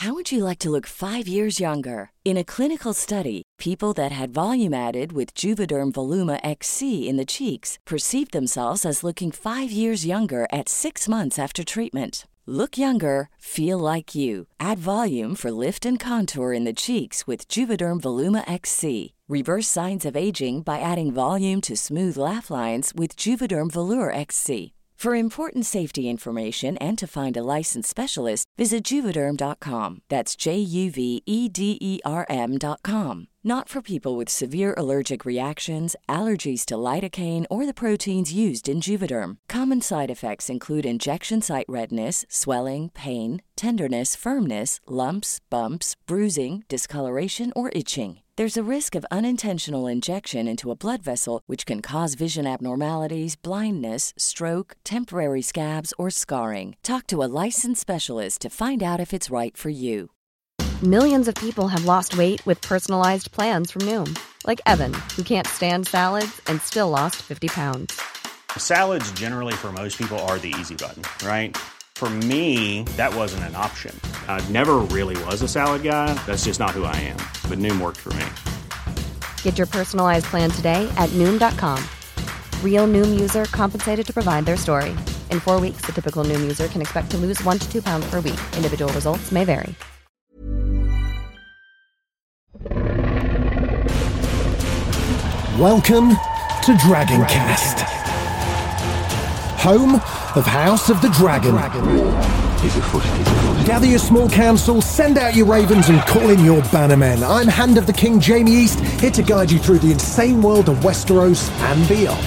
How would you like to look 5 years younger? In a clinical study, people that had volume added with Juvederm Voluma XC in the cheeks perceived themselves as looking 5 years younger at 6 months after treatment. Look younger, feel like you. Add volume for lift and contour in the cheeks with Juvederm Voluma XC. Reverse signs of aging by adding volume to smooth laugh lines with Juvederm Volure XC. For important safety information and to find a licensed specialist, visit Juvederm.com. That's JUVEDERM.com. Not for people with severe allergic reactions, allergies to lidocaine, or the proteins used in Juvederm. Common side effects include injection site redness, swelling, pain, tenderness, firmness, lumps, bumps, bruising, discoloration, or itching. There's a risk of unintentional injection into a blood vessel, which can cause vision abnormalities, blindness, stroke, temporary scabs, or scarring. Talk to a licensed specialist to find out if it's right for you. Millions of people have lost weight with personalized plans from Noom. Like Evan, who can't stand salads and still lost 50 pounds. Salads generally for most people are the easy button, right? For me, that wasn't an option. I never really was a salad guy. That's just not who I am. But Noom worked for me. Get your personalized plan today at Noom.com. Real Noom user compensated to provide their story. In 4 weeks, the typical Noom user can expect to lose 1 to 2 pounds per week. Individual results may vary. Welcome to Dragoncast, home of House of the Dragon. Gather your small council, send out your ravens, and call in your bannermen. I'm Hand of the King Jamie East, here to guide you through the insane world of Westeros and beyond.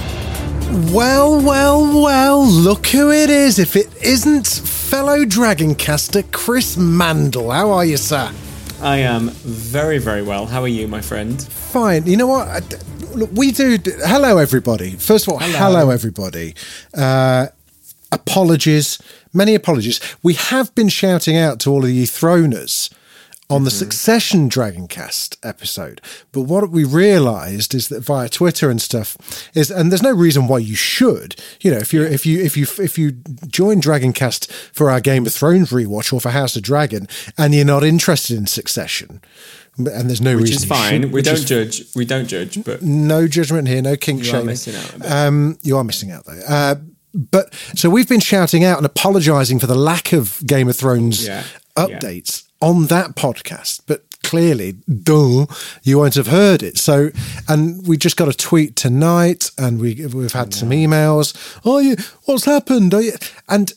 Well, look who it is, if it isn't fellow Dragoncaster Chris Mandle. How are you, sir? I am very, very well. How are you, my friend? Fine. You know what? Look, we do... Hello, everybody. First of all, hello everybody. Apologies. Many apologies. We have been shouting out to all of you Throners on the Succession Dragoncast episode. But what we realised is that via Twitter and stuff is, and there's no reason why you should, you know, if you join Dragoncast for our Game of Thrones rewatch or for House of Dragon and you're not interested in Succession, and there's no reason, which is fine. We don't judge, but no judgment here, no kink shaming. You are missing out a bit. You are missing out though. But so we've been shouting out and apologising for the lack of Game of Thrones updates on that podcast, but clearly, you won't have heard it. So, and we just got a tweet tonight, and we've had some emails. What's happened? And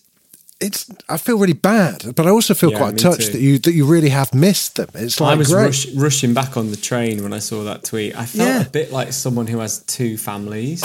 I feel really bad, but I also feel quite touched that you really have missed them. It's like I was rushing back on the train when I saw that tweet. I felt a bit like someone who has two families.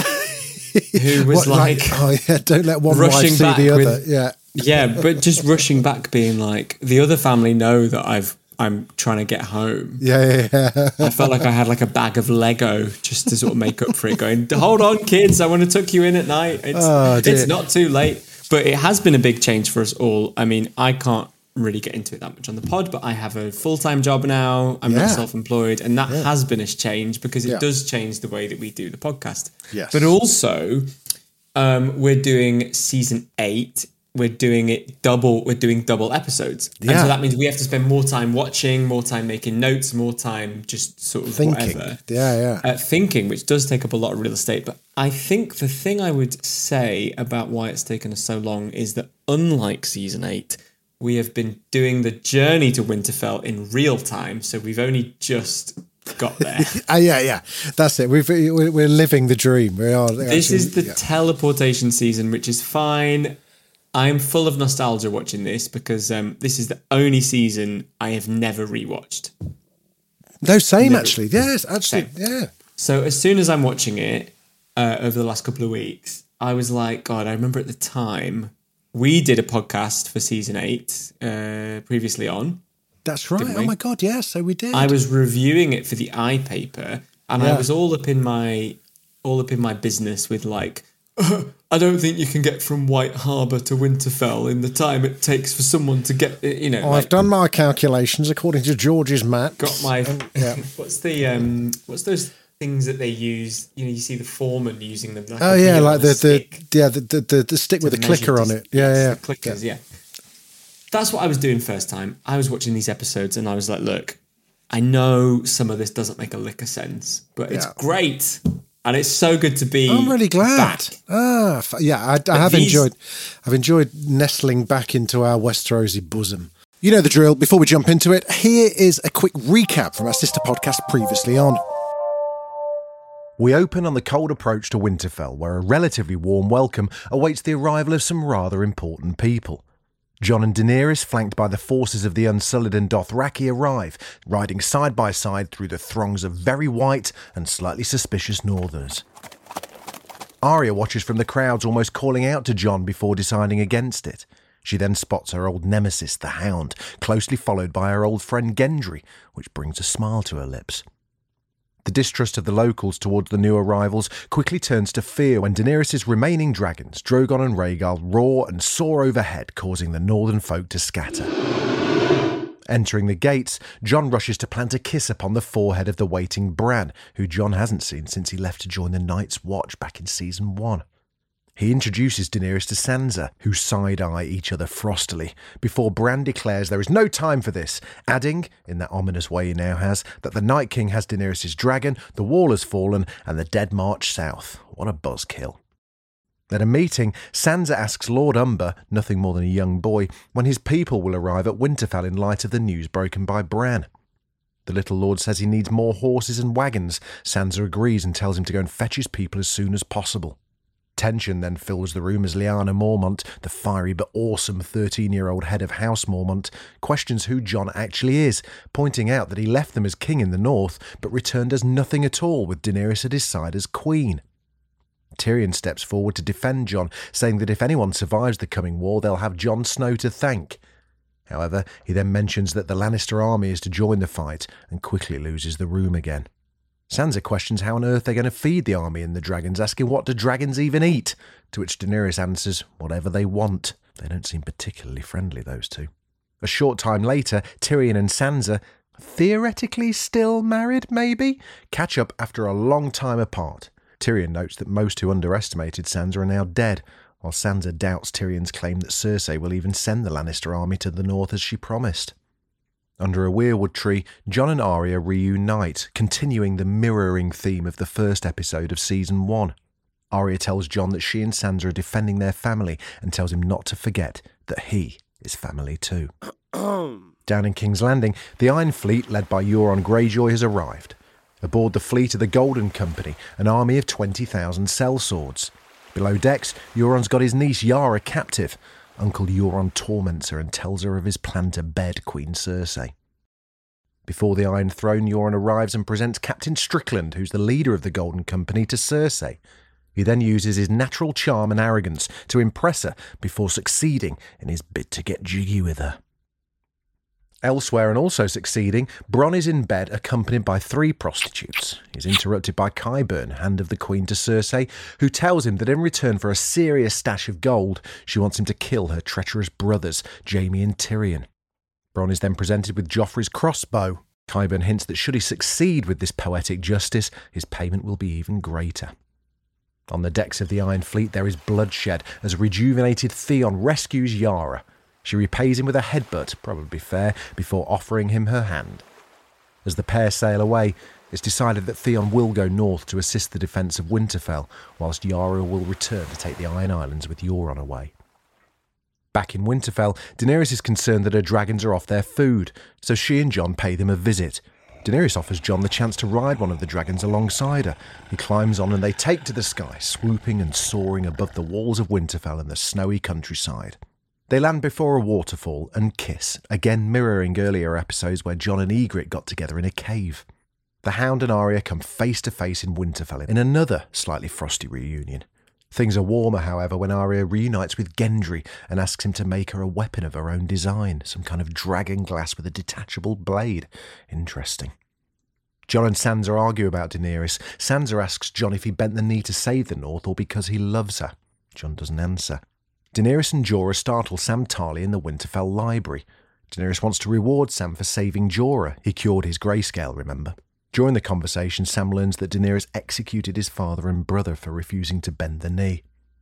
Who was don't let one wife see the other. Yeah, but just rushing back, being like, the other family know that I'm trying to get home. Yeah. I felt like I had like a bag of Lego just to sort of make up for it, going, hold on, kids, I want to tuck you in at night. It's not too late. But it has been a big change for us all. I mean, I can't really get into it that much on the pod, but I have a full-time job now. I'm not self-employed, and that has been a change because it does change the way that we do the podcast. Yes. But also, we're doing season 8. We're doing it double. We're doing double episodes, and so that means we have to spend more time watching, more time making notes, more time just sort of thinking. Whatever. Thinking, which does take up a lot of real estate. But I think the thing I would say about why it's taken us so long is that, unlike season 8, we have been doing the journey to Winterfell in real time, so we've only just got there. Yeah, that's it. We're living the dream. We are. This is the teleportation season, which is fine. I'm full of nostalgia watching this because this is the only season I have never rewatched. No, same actually. Yes, actually, yeah. So as soon as I'm watching it over the last couple of weeks, I was like, God, I remember at the time we did a podcast for season 8 previously on. That's right. Oh my God, yes, so we did. I was reviewing it for the iPaper, and I was all up in my business with like, I don't think you can get from White Harbour to Winterfell in the time it takes for someone to get, I've done my calculations according to George's maps. Got my, what's those things that they use? You know, you see the foreman using them. Like the stick with the clicker on it. Yeah. Clickers, that's what I was doing first time. I was watching these episodes and I was like, look, I know some of this doesn't make a lick of sense, but it's great. And it's so good to be I'm really glad. Back. I've enjoyed nestling back into our Westerosy bosom. You know the drill. Before we jump into it, here is a quick recap from our sister podcast previously on. We open on the cold approach to Winterfell, where a relatively warm welcome awaits the arrival of some rather important people. Jon and Daenerys, flanked by the forces of the Unsullied and Dothraki, arrive, riding side by side through the throngs of very white and slightly suspicious Northerners. Arya watches from the crowds, almost calling out to Jon before deciding against it. She then spots her old nemesis, the Hound, closely followed by her old friend Gendry, which brings a smile to her lips. The distrust of the locals towards the new arrivals quickly turns to fear when Daenerys' remaining dragons, Drogon and Rhaegal, roar and soar overhead, causing the northern folk to scatter. Entering the gates, Jon rushes to plant a kiss upon the forehead of the waiting Bran, who Jon hasn't seen since he left to join the Night's Watch back in Season 1. He introduces Daenerys to Sansa, who side-eye each other frostily, before Bran declares there is no time for this, adding, in that ominous way he now has, that the Night King has Daenerys' dragon, the wall has fallen, and the dead march south. What a buzzkill. At a meeting, Sansa asks Lord Umber, nothing more than a young boy, when his people will arrive at Winterfell in light of the news broken by Bran. The little lord says he needs more horses and wagons. Sansa agrees and tells him to go and fetch his people as soon as possible. Tension then fills the room as Lyanna Mormont, the fiery but awesome 13-year-old head of House Mormont, questions who Jon actually is, pointing out that he left them as king in the north, but returned as nothing at all with Daenerys at his side as queen. Tyrion steps forward to defend Jon, saying that if anyone survives the coming war, they'll have Jon Snow to thank. However, he then mentions that the Lannister army is to join the fight, and quickly loses the room again. Sansa questions how on earth they're going to feed the army and the dragons, asking what do dragons even eat, to which Daenerys answers, whatever they want. They don't seem particularly friendly, those two. A short time later, Tyrion and Sansa, theoretically still married maybe, catch up after a long time apart. Tyrion notes that most who underestimated Sansa are now dead, while Sansa doubts Tyrion's claim that Cersei will even send the Lannister army to the north as she promised. Under a weirwood tree, Jon and Arya reunite, continuing the mirroring theme of the first episode of Season 1. Arya tells Jon that she and Sansa are defending their family and tells him not to forget that he is family too. Down in King's Landing, the Iron Fleet, led by Euron Greyjoy, has arrived. Aboard the fleet of the Golden Company, an army of 20,000 sellswords. Below decks, Euron's got his niece Yara captive. Uncle Euron torments her and tells her of his plan to bed Queen Cersei. Before the Iron Throne, Euron arrives and presents Captain Strickland, who's the leader of the Golden Company, to Cersei. He then uses his natural charm and arrogance to impress her before succeeding in his bid to get jiggy with her. Elsewhere, and also succeeding, Bronn is in bed accompanied by 3 prostitutes. He's interrupted by Qyburn, hand of the Queen to Cersei, who tells him that in return for a serious stash of gold, she wants him to kill her treacherous brothers, Jaime and Tyrion. Bronn is then presented with Joffrey's crossbow. Qyburn hints that should he succeed with this poetic justice, his payment will be even greater. On the decks of the Iron Fleet there is bloodshed as a rejuvenated Theon rescues Yara. She repays him with a headbutt, probably fair, before offering him her hand. As the pair sail away, it's decided that Theon will go north to assist the defence of Winterfell, whilst Yara will return to take the Iron Islands with Euron away. Back in Winterfell, Daenerys is concerned that her dragons are off their food, so she and Jon pay them a visit. Daenerys offers Jon the chance to ride one of the dragons alongside her. He climbs on and they take to the sky, swooping and soaring above the walls of Winterfell and the snowy countryside. They land before a waterfall and kiss, again mirroring earlier episodes where Jon and Ygritte got together in a cave. The Hound and Arya come face to face in Winterfell in another slightly frosty reunion. Things are warmer, however, when Arya reunites with Gendry and asks him to make her a weapon of her own design, some kind of dragon glass with a detachable blade. Interesting. Jon and Sansa argue about Daenerys. Sansa asks Jon if he bent the knee to save the North or because he loves her. Jon doesn't answer. Daenerys and Jorah startle Sam Tarly in the Winterfell library. Daenerys wants to reward Sam for saving Jorah. He cured his grayscale, remember? During the conversation, Sam learns that Daenerys executed his father and brother for refusing to bend the knee.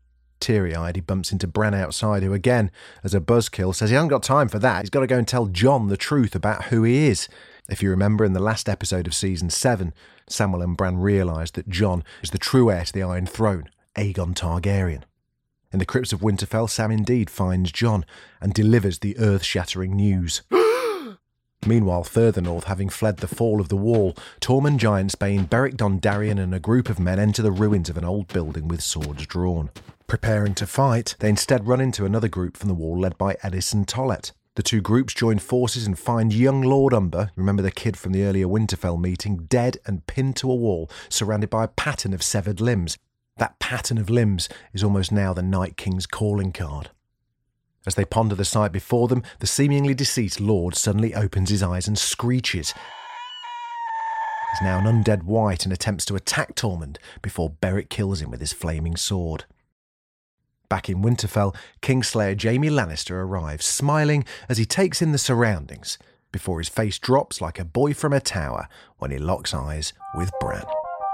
Teary-eyed, he bumps into Bran outside, who again, as a buzzkill, says he hasn't got time for that. He's got to go and tell Jon the truth about who he is. If you remember, in the last episode of Season 7, Samwell and Bran realise that Jon is the true heir to the Iron Throne, Aegon Targaryen. In the crypts of Winterfell, Sam indeed finds Jon and delivers the earth-shattering news. Meanwhile, further north, having fled the fall of the Wall, Tormund Giantsbane, Beric Dondarrion and a group of men enter the ruins of an old building with swords drawn. Preparing to fight, they instead run into another group from the Wall led by Edison Tollett. The two groups join forces and find young Lord Umber, remember the kid from the earlier Winterfell meeting, dead and pinned to a wall, surrounded by a pattern of severed limbs. That pattern of limbs is almost now the Night King's calling card. As they ponder the sight before them, the seemingly deceased Lord suddenly opens his eyes and screeches. He's now an undead wight and attempts to attack Tormund before Beric kills him with his flaming sword. Back in Winterfell, Kingslayer Jaime Lannister arrives, smiling as he takes in the surroundings, before his face drops like a boy from a tower when he locks eyes with Bran.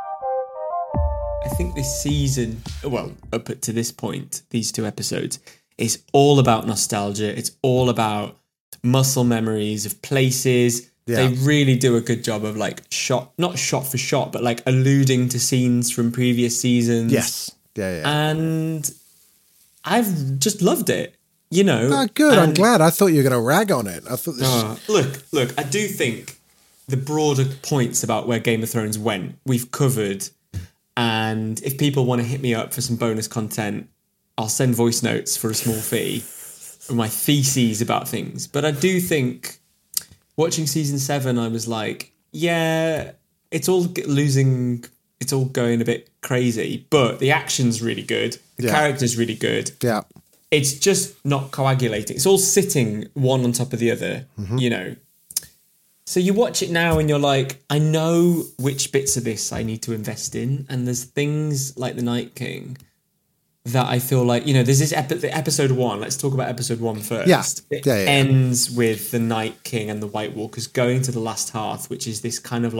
I think this season, well, up to this point, these 2 episodes, is all about nostalgia. It's all about muscle memories of places. Yeah. They really do a good job of not shot for shot, but alluding to scenes from previous seasons. Yes. Yeah. And I've just loved it, you know. Oh, good. I'm glad. I thought you were going to rag on it. I thought this Look, I do think the broader points about where Game of Thrones went, we've covered. And if people want to hit me up for some bonus content, I'll send voice notes for a small fee of my theses about things. But I do think watching season 7, I was like, yeah, it's all going a bit crazy, but the action's really good. The character's really good. Yeah. It's just not coagulating. It's all sitting one on top of the other, you know. So you watch it now and you're like, I know which bits of this I need to invest in. And there's things like The Night King that I feel like, you know, there's this episode 1. Let's talk about episode 1 first. Yeah. It ends with the Night King and the White Walkers going to the Last Hearth, which is this kind of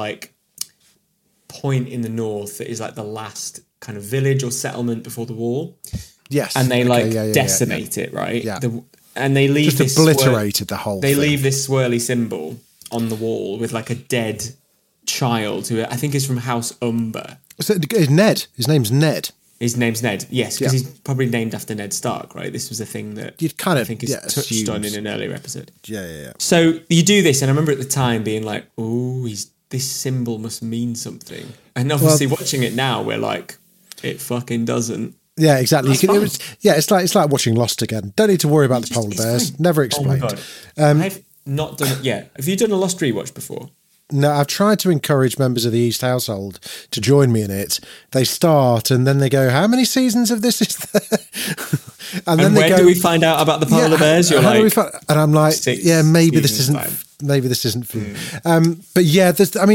point in the north that is the last kind of village or settlement before the wall. Yes. And they decimate it, right? Yeah. And they leave just obliterated the whole thing. They leave this swirly symbol on the wall with a dead child who I think is from House Umber. So Ned. His name's Ned. His name's Ned, yes, because he's probably named after Ned Stark, right? This was a thing that you'd kind of, I think is touched on in an earlier episode. Yeah. So you do this, and I remember at the time being like, oh, this symbol must mean something. And obviously watching it now, we're like, it fucking doesn't. Yeah, exactly. It's like watching Lost again. Don't need to worry about the polar bears. Fine. Never explained. Oh my God. I've not done it yet. Have you done a Lost rewatch before? No, I've tried to encourage members of the East household to join me in it. They start and then they go, how many seasons of this is there? and then where do we find out about the polar bears? You're like, and I'm like, maybe this isn't for you. But yeah,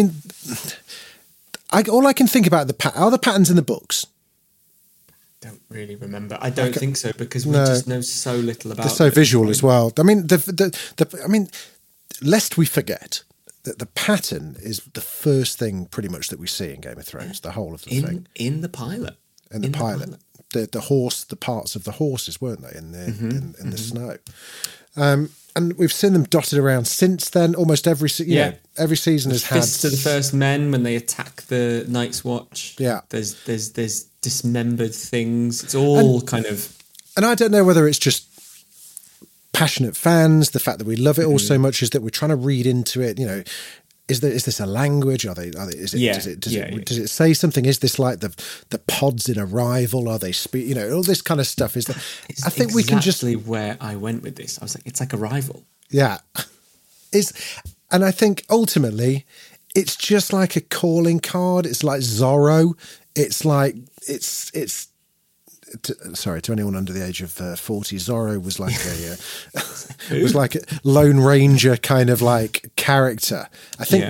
all I can think about are the patterns in the books. Don't really remember. I don't think so because we just know so little about. They're so visual as well. I mean, lest we forget that the pattern is the first thing pretty much that we see in Game of Thrones. The whole of the thing in the pilot. In the pilot, the horse, the parts of the horses, weren't they in the snow? And we've seen them dotted around since then. Almost every every season has had fists of the first men when they attack the Night's Watch. Yeah, there's dismembered things. It's all kind of. And I don't know whether it's just passionate fans. The fact that we love it all so much is that we're trying to read into it. You know, is this a language? Does it say something? Is this like the pods in Arrival? Are they speak? You know, all this kind of stuff. Is that? I think exactly we can just where I went with this. I was like, it's like Arrival. Yeah, and I think ultimately it's just like a calling card. It's like Zorro. It's like it's. To anyone under the age of 40, Zorro was like a Lone Ranger kind of like character. I think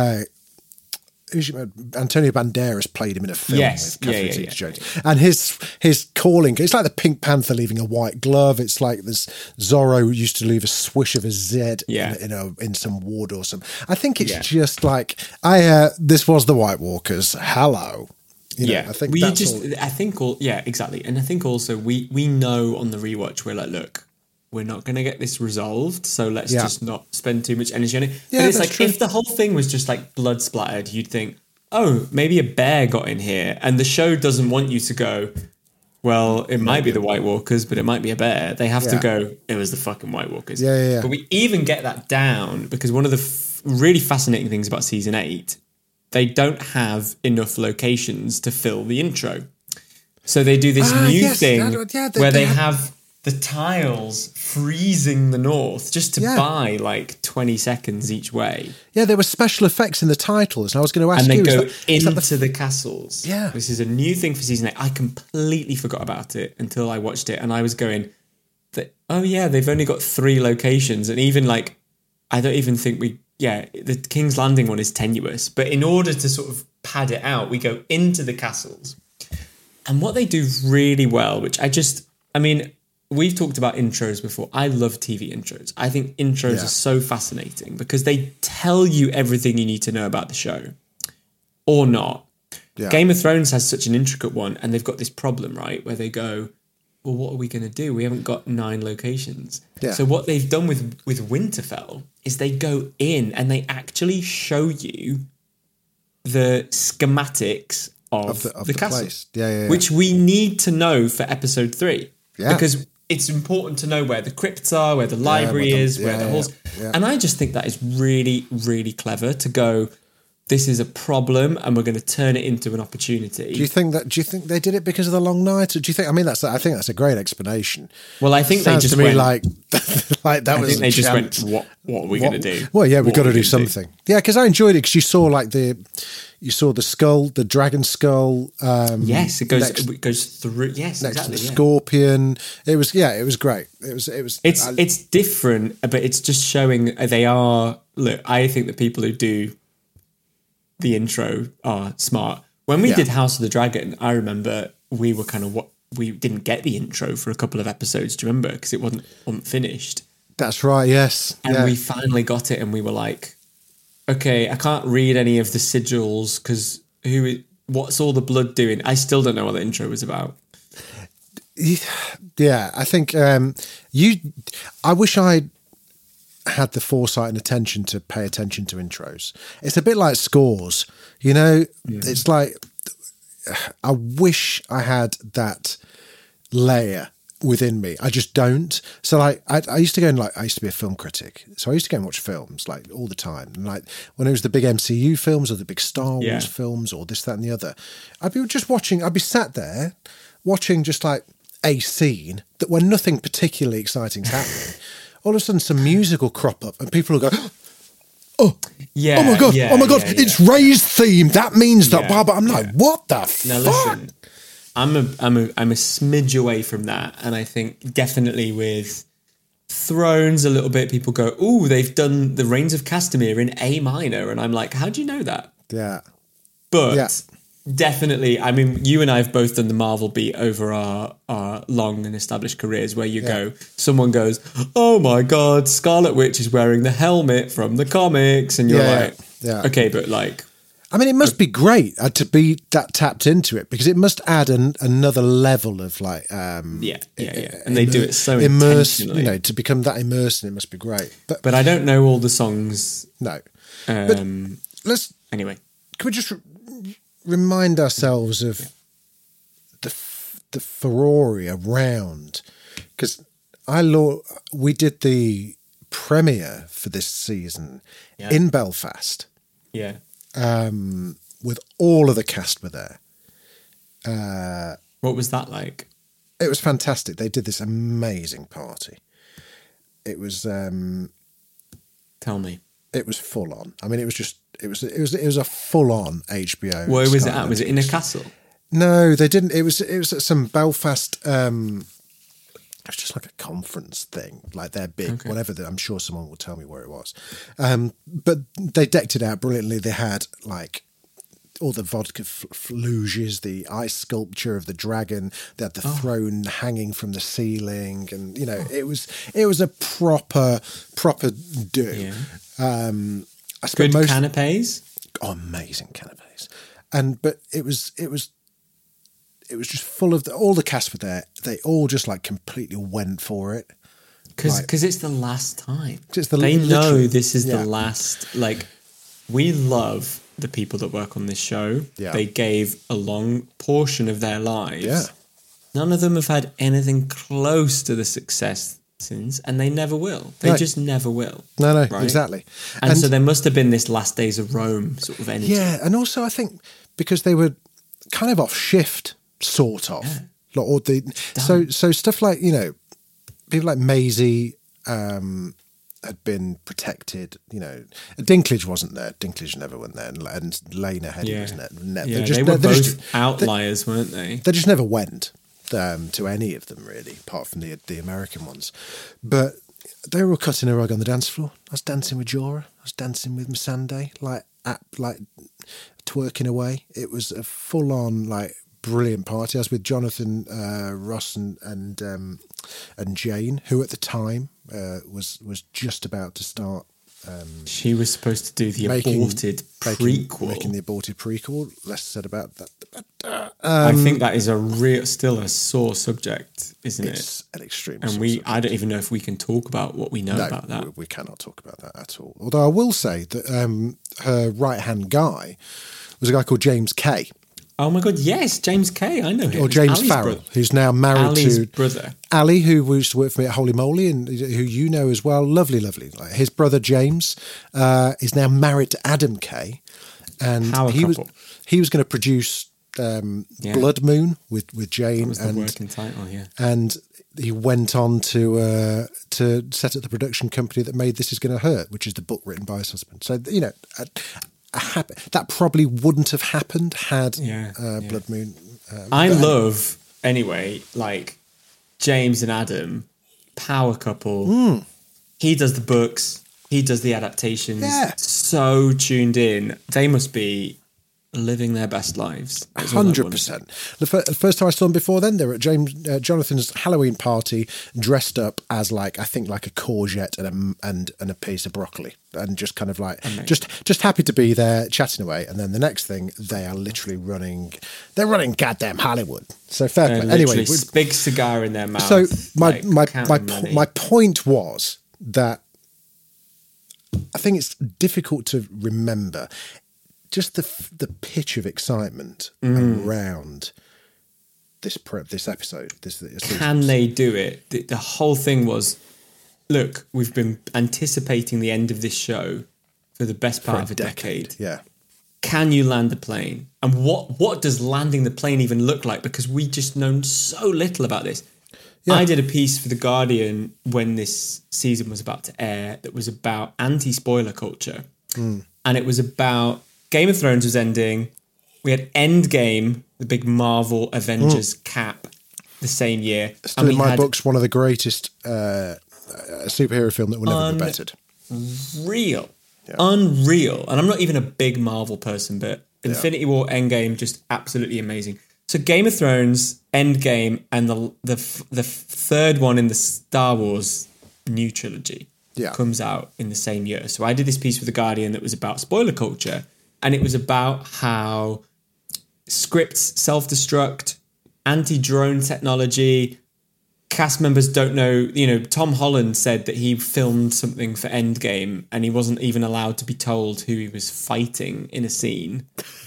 Antonio Banderas played him in a film with Catherine Zeta-Jones. And his calling, it's like the Pink Panther leaving a white glove. It's like this Zorro used to leave a swish of a Z in some wood or some. I think it's just like this was the White Walkers. Hello. I think exactly. And I think also we know on the rewatch, we're like, look, we're not going to get this resolved, so let's just not spend too much energy on it. But it's like, true. If the whole thing was just like blood splattered, you'd think, oh, maybe a bear got in here. And the show doesn't want you to go, well, it might be the White Walkers, but it might be a bear. They have to go, it was the fucking White Walkers. Yeah. But we even get that down because one of the really fascinating things about season 8, they don't have enough locations to fill the intro. So they do this new thing where they have the tiles freezing the north just to buy like 20 seconds each way. Yeah, there were special effects in the titles. And I was going to ask you. And they go into the castles. Yeah. This is a new thing for season 8. I completely forgot about it until I watched it. And I was going, they've only got 3 locations. And even like, I don't even think the King's Landing one is tenuous. But in order to sort of pad it out, we go into the castles. And what they do really well, we've talked about intros before. I love TV intros. I think intros are so fascinating because they tell you everything you need to know about the show or not. Yeah. Game of Thrones has such an intricate one, and they've got this problem, right, where they go, well, what are we going to do? We haven't got 9 locations. Yeah. So what they've done with Winterfell is they go in and they actually show you the schematics of the castle, place. Which we need to know for episode 3. Yeah. Because it's important to know where the crypts are, where the library is, where the halls. Yeah. And I just think that is really, really clever to go, this is a problem and we're going to turn it into an opportunity. Do you think they did it because of the long night? Or do you think, I think that's a great explanation. Well, I think they just went, like that was I think they just went, what are we going to do? Well, yeah, we've got to do something. Yeah, because I enjoyed it because you saw the skull, the dragon skull. Yes, it goes through. Yes, next exactly, to the scorpion. It was great. It was. It's different, but it's just showing they are. Look, I think the people who do the intro are smart. When we did House of the Dragon, I remember we were we didn't get the intro for a couple of episodes. Do you remember? Because it wasn't finished. That's right. Yes, and we finally got it, and we were like, okay, I can't read any of the sigils because what's all the blood doing? I still don't know what the intro was about. Yeah, I think I wish I had the foresight and attention to pay attention to intros. It's a bit like scores, It's like I wish I had that layer within me. I just don't. So like I used to go and I used to be a film critic. So I used to go and watch films like all the time. And like when it was the big MCU films or the big Star Wars films or this, that and the other, I'd be sat there watching just like a scene that when nothing particularly exciting is happening, all of a sudden some music will crop up and people will go, oh my God, it's Ray's theme. That means that blah, blah. I'm like, what the fuck? Now listen, I'm a smidge away from that, and I think definitely with Thrones a little bit, people go, "Ooh, they've done the Reigns of Castamere in A minor," and I'm like, "How do you know that?" Yeah, but definitely, I mean, you and I have both done the Marvel beat over our long and established careers, where you go, someone goes, "Oh my God, Scarlet Witch is wearing the helmet from the comics," and you're like, "Okay, but like." I mean, it must be great to be that tapped into it because it must add another level of like, and they do it so intentionally. To become that immersed, it must be great. But I don't know all the songs. No, but anyway. Can we just remind ourselves of the furore around? Because we did the premiere for this season in Belfast. Yeah. With all of the cast were there. What was that like? It was fantastic. They did this amazing party. It was. Tell me. It was full on. I mean, it was a full on HBO. Where was it at? Was it in a castle? No, they didn't. It was at some Belfast. It was just like a conference thing, like they're big, whatever. I'm sure someone will tell me where it was. But they decked it out brilliantly. They had like all the vodka fluges, the ice sculpture of the dragon. They had the throne hanging from the ceiling, and it was a proper do. Yeah. I spent good canapes. Amazing canapes, but it was it was just full of all the cast were there. They all just like completely went for it. Because it's the last time. They know this is the last. Like, we love the people that work on this show. Yeah. They gave a long portion of their lives. Yeah. None of them have had anything close to the success since, and they never will. They just never will. No, right? Exactly. And so there must have been this last days of Rome sort of energy. Yeah, and also I think because they were kind of off shift, sort of. Yeah. Or so stuff like, you know, people like Maisie had been protected, you know. Dinklage wasn't there. Dinklage never went there. And Lena Headey wasn't there. Yeah, they were both outliers, weren't they? They just never went to any of them, really, apart from the American ones. But they were all cutting a rug on the dance floor. I was dancing with Jorah. I was dancing with Missandei, like twerking away. It was a full-on, like, brilliant party. I was with Jonathan Ross and Jane, who at the time was just about to start. She was supposed to do the aborted prequel. Making the aborted prequel. Less said about that. I think that is still a sore subject, isn't it? It's an extreme. And I don't even know if we can talk about what we know about that. We cannot talk about that at all. Although I will say that her right-hand guy was a guy called James Kay. Oh my God, yes, James Kay, I know him. Or James Farrell, who's now married Ali's to brother. Ali, who used to work for me at Holy Moly and who you know as well. Lovely. Like his brother James is now married to Adam Kay. And he was going to produce Blood Moon with Jane. That was the working title, yeah. And he went on to set up the production company that made This Is Gonna Hurt, which is the book written by his husband. So, you know, that probably wouldn't have happened had Blood Moon. I love, anyway, like James and Adam, power couple. He does the books, he does the adaptations. Yeah. So tuned in. They must be living their best lives. 100%. The first time I saw them before then, they were at Jonathan's Halloween party, dressed up as I think a courgette and a piece of broccoli, and just kind of like just happy to be there, chatting away. And then the next thing, they are literally running goddamn Hollywood. So fair play. Anyway, big cigar in their mouth. So my point was that I think it's difficult to remember just the pitch of excitement around this episode. Can they do it? The whole thing was, look, we've been anticipating the end of this show for the best part of a decade. Yeah. Can you land the plane? And what does landing the plane even look like? Because we just know so little about this. Yeah. I did a piece for The Guardian when this season was about to air that was about anti-spoiler culture. And it was about Game of Thrones was ending. We had Endgame, the big Marvel Avengers cap, the same year. Still in my books, one of the greatest superhero film that will never be bettered. Unreal. And I'm not even a big Marvel person, but Infinity War, Endgame, just absolutely amazing. So Game of Thrones, Endgame, and the third one in the Star Wars new trilogy comes out in the same year. So I did this piece for The Guardian that was about spoiler culture. And it was about how scripts self-destruct, anti-drone technology, cast members don't know. You know, Tom Holland said that he filmed something for Endgame and he wasn't even allowed to be told who he was fighting in a scene.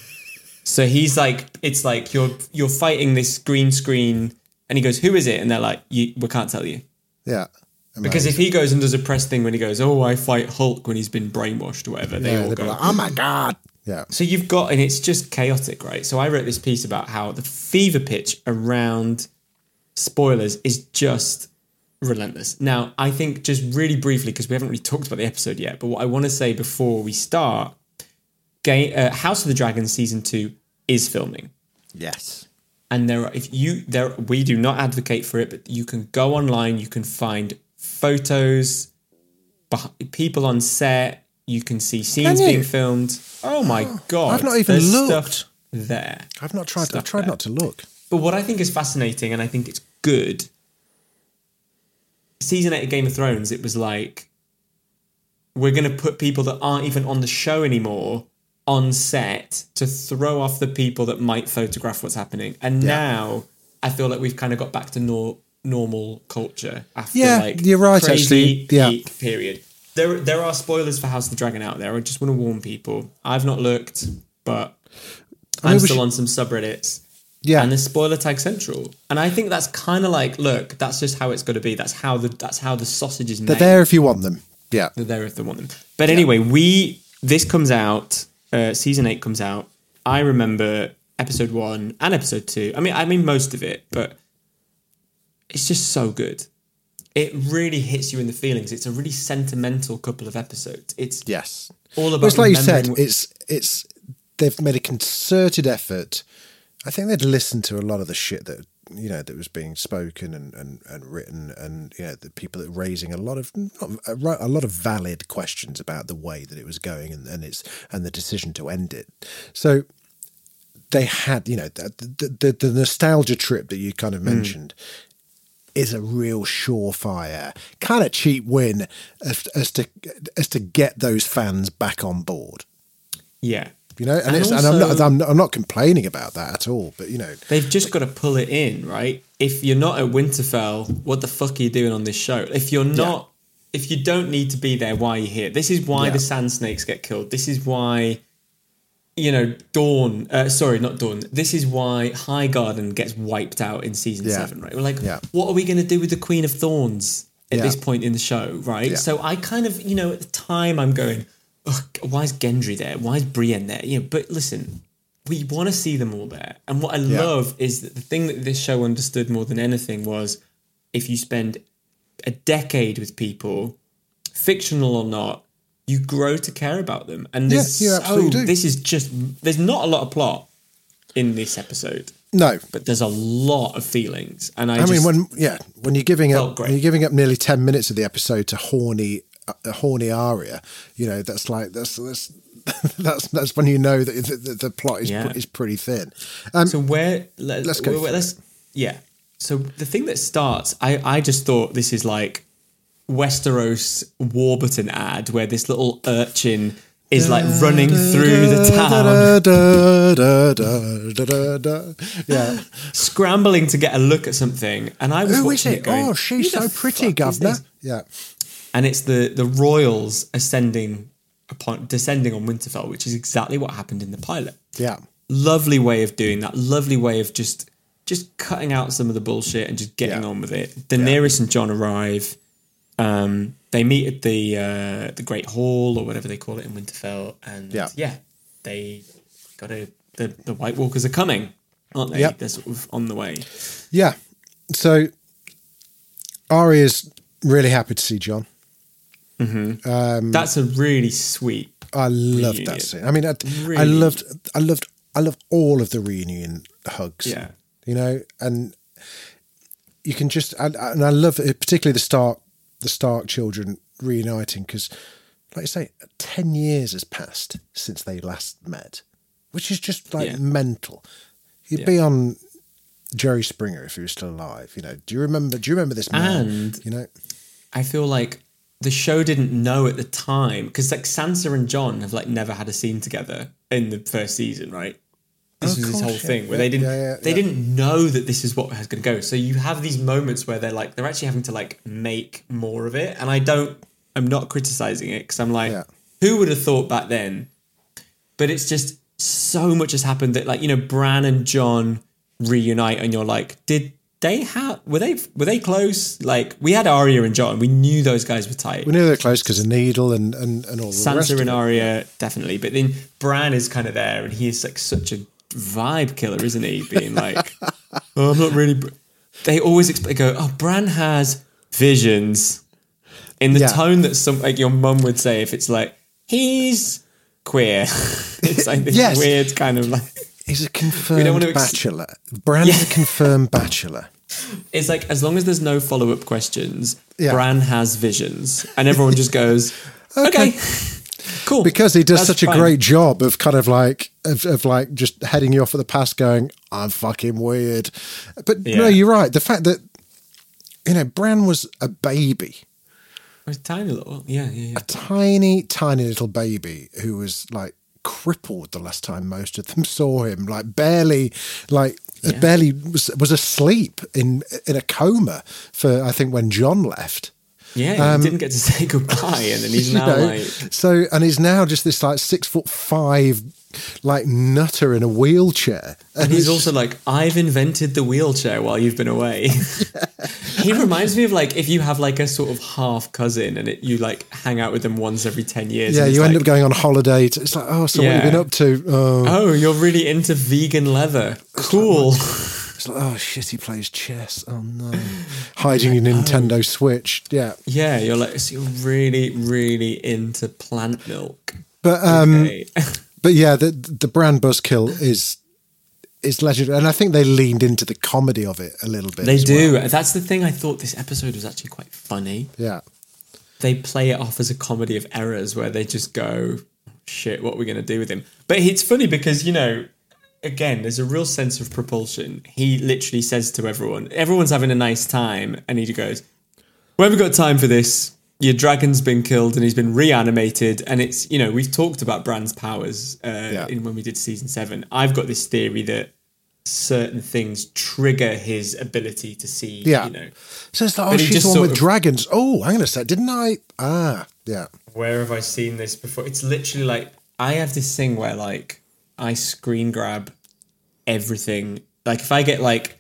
So he's like, it's like you're fighting this green screen, and he goes, "Who is it?" And they're like, "We can't tell you." Yeah. Amazing. Because if he goes and does a press thing when he goes, "Oh, I fight Hulk," when he's been brainwashed or whatever, they all go, like, "Oh my God." Yeah. So you've got, and it's just chaotic, right? So I wrote this piece about how the fever pitch around spoilers is just relentless. Now, I think just really briefly, because we haven't really talked about the episode yet, but what I want to say before we start, House of the Dragon season 2 is filming. Yes. And we do not advocate for it, but you can go online, you can find photos, people on set. You can see scenes being filmed. Oh my God. I've not even looked. Stuff there. I've tried not to look. But what I think is fascinating, and I think it's good, season 8 of Game of Thrones, it was like, we're going to put people that aren't even on the show anymore on set to throw off the people that might photograph what's happening. And now I feel like we've kind of got back to normal culture after you're right, crazy actually. peak period. There are spoilers for House of the Dragon out there. I just want to warn people. I've not looked, but I'm still on some subreddits. Yeah. And there's spoiler tag central. And I think that's kind of like, look, that's just how it's got to be. That's how the sausage is made. They're there if you want them. Yeah. They're there if they want them. But anyway, this comes out, season 8 comes out. I remember episode 1 and episode 2. I mean most of it, but it's just so good. It really hits you in the feelings. It's a really sentimental couple of episodes. It's all about. It's like you said. It's they've made a concerted effort. I think they'd listened to a lot of the shit that that was being spoken and written, and the people that were raising a lot of valid questions about the way that it was going and the decision to end it. So they had the nostalgia trip that you kind of mentioned. Is a real surefire kind of cheap win as to get those fans back on board. Yeah, and I'm not complaining about that at all. But they've just got to pull it in, right? If you're not at Winterfell, what the fuck are you doing on this show? If you're not, if you don't need to be there, why are you here? This is why the Sand Snakes get killed. This is why. Dawn. Not Dawn. This is why Highgarden gets wiped out in season 7, right? We're like, what are we going to do with the Queen of Thorns at this point in the show, right? Yeah. So I kind of, at the time I'm going, why is Gendry there? Why is Brienne there? But listen, we want to see them all there. And what I love is that the thing that this show understood more than anything was if you spend a decade with people, fictional or not, you grow to care about them. And there's there's not a lot of plot in this episode. No. But there's a lot of feelings. And when you're giving up nearly 10 minutes of the episode to horny Arya, that's when you know that the plot is pretty thin. So let's go. So the thing that starts, I just thought this is like Westeros Warburton ad where this little urchin is like running through the town, scrambling to get a look at something. And I was watching it going, she's so pretty, governor. Yeah, and it's the royals descending on Winterfell, which is exactly what happened in the pilot. Yeah, lovely way of doing that. Lovely way of just cutting out some of the bullshit and just getting on with it. Daenerys and Jon arrive. They meet at the Great Hall or whatever they call it in Winterfell, and they got the White Walkers are coming, aren't they? Yep. They're sort of on the way. Yeah. So Arya's really happy to see Jon. Mm-hmm. That's a really sweet. I loved that scene. I mean, I loved all of the reunion hugs. Yeah. And you can just and I love it, particularly the Stark children reuniting, because, like I say, 10 years has passed since they last met, which is just mental. You'd be on Jerry Springer if he was still alive. Do you remember this man? And I feel like the show didn't know at the time, because like Sansa and Jon have like never had a scene together in the first season, right? This was this whole thing where they didn't know that this is what was going to go. So you have these moments where they're actually having to like make more of it. And I'm not criticizing it, because I'm like, who would have thought back then? But it's just so much has happened that Bran and Jon reunite, and you're like, were they close? Like, we had Arya and Jon, we knew those guys were tight. We knew they were close because of Needle and all the rest. Sansa and Arya, definitely. But then Bran is kind of there, and he is like such a vibe killer, isn't he? Being like, I'm not really. They always go, Bran has visions, in the tone that your mum would say if it's like he's queer. It's like this weird kind of like he's a confirmed bachelor. Bran is a confirmed bachelor. It's like, as long as there's no follow-up questions, Bran has visions, and everyone just goes, okay. Cool. Because he does such a great job of kind of like just heading you off at the pass, going, I'm fucking weird. But no, you're right. The fact that Bran was a baby, a tiny little, a tiny little baby who was like crippled the last time most of them saw him, like barely was asleep in a coma for, I think, when John left. Yeah, he didn't get to say goodbye, and then he's now and he's now just this like 6'5" like nutter in a wheelchair, and he's also like, I've invented the wheelchair while you've been away. He reminds me of like if you have like a sort of half cousin and you like hang out with them once every 10 years. Yeah, you end up going on holiday. It's like, oh, so what have you been up to? Oh, you're really into vegan leather. Cool. It's like, oh shit, he plays chess. Oh no, hiding your Nintendo Switch. Yeah, yeah, you're like, so you're really, really into plant milk. But but yeah, the brand buzzkill is legendary, and I think they leaned into the comedy of it a little bit. They do. Well. That's the thing. I thought this episode was actually quite funny. Yeah, they play it off as a comedy of errors where they just go, shit, what are we going to do with him? But it's funny because, you know, again, there's a real sense of propulsion. He literally says to everyone's having a nice time, and he goes, we haven't got time for this. Your dragon's been killed and he's been reanimated. And it's, you know, we've talked about Bran's powers when we did season 7. I've got this theory that certain things trigger his ability to see, you know. So it's like, she's the one with dragons. Oh, hang on a sec, didn't I? Yeah. Where have I seen this before? It's literally like, I have this thing where like, I screen grab everything. Like if I get like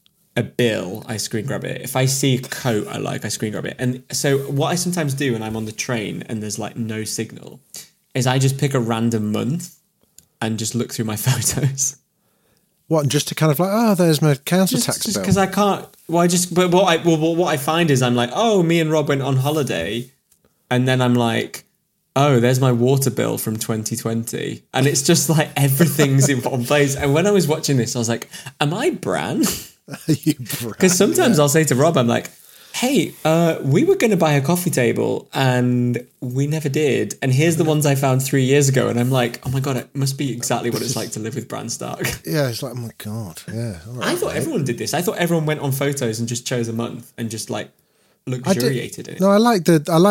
a bill, I screen grab it. If I see a coat I like, I screen grab it. And so what I sometimes do when I'm on the train and there's like no signal is I just pick a random month and just look through my photos. What, just to kind of like, oh, there's my council tax bill. Because I can't. But what I find is I'm like, oh, me and Rob went on holiday, and then I'm like, oh, there's my water bill from 2020, and it's just like everything's in one place. And when I was watching this, I was like, am I Bran? Because sometimes I'll say to Rob, I'm like, hey, we were going to buy a coffee table and we never did. And here's the ones I found 3 years ago. And I'm like, oh my God, it must be exactly what it's like to live with Bran Stark. Yeah, it's like, oh my God. Yeah. I thought everyone did this. I thought everyone went on photos and just chose a month and just like luxuriated in it. No, I like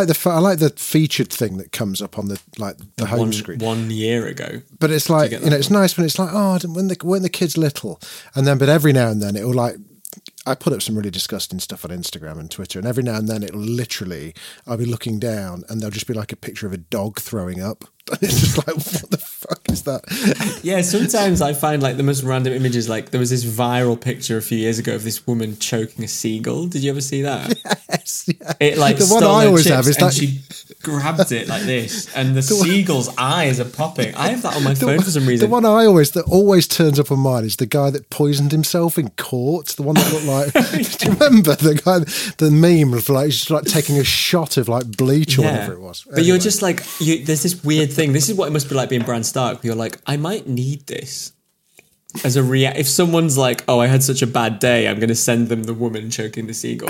the featured thing that comes up on the home screen 1 year ago. But it's like, you know, it's nice when it's like, oh, when the kid's little, and then but every now and then it'll like, I put up some really disgusting stuff on Instagram and Twitter, and every now and then it'll literally, I'll be looking down and there'll just be like a picture of a dog throwing up. It's just like, what the fuck is that? Yeah, sometimes I find like the most random images. Like there was this viral picture a few years ago of this woman choking a seagull. Did you ever see that? Yes. Yeah. It like the one I always have is that she grabbed it like this, and the seagull's eyes are popping. I have that on my phone for some reason. The one that always turns up on mine is the guy that poisoned himself in court. The one that looked like. Do you remember the guy? The meme of like just like taking a shot of like bleach or whatever it was. But you're just like there's this weird thing. This is what it must be like being Bran Stark. You're like, I might need this as a if someone's like, oh, I had such a bad day, I'm going to send them the woman choking the seagull.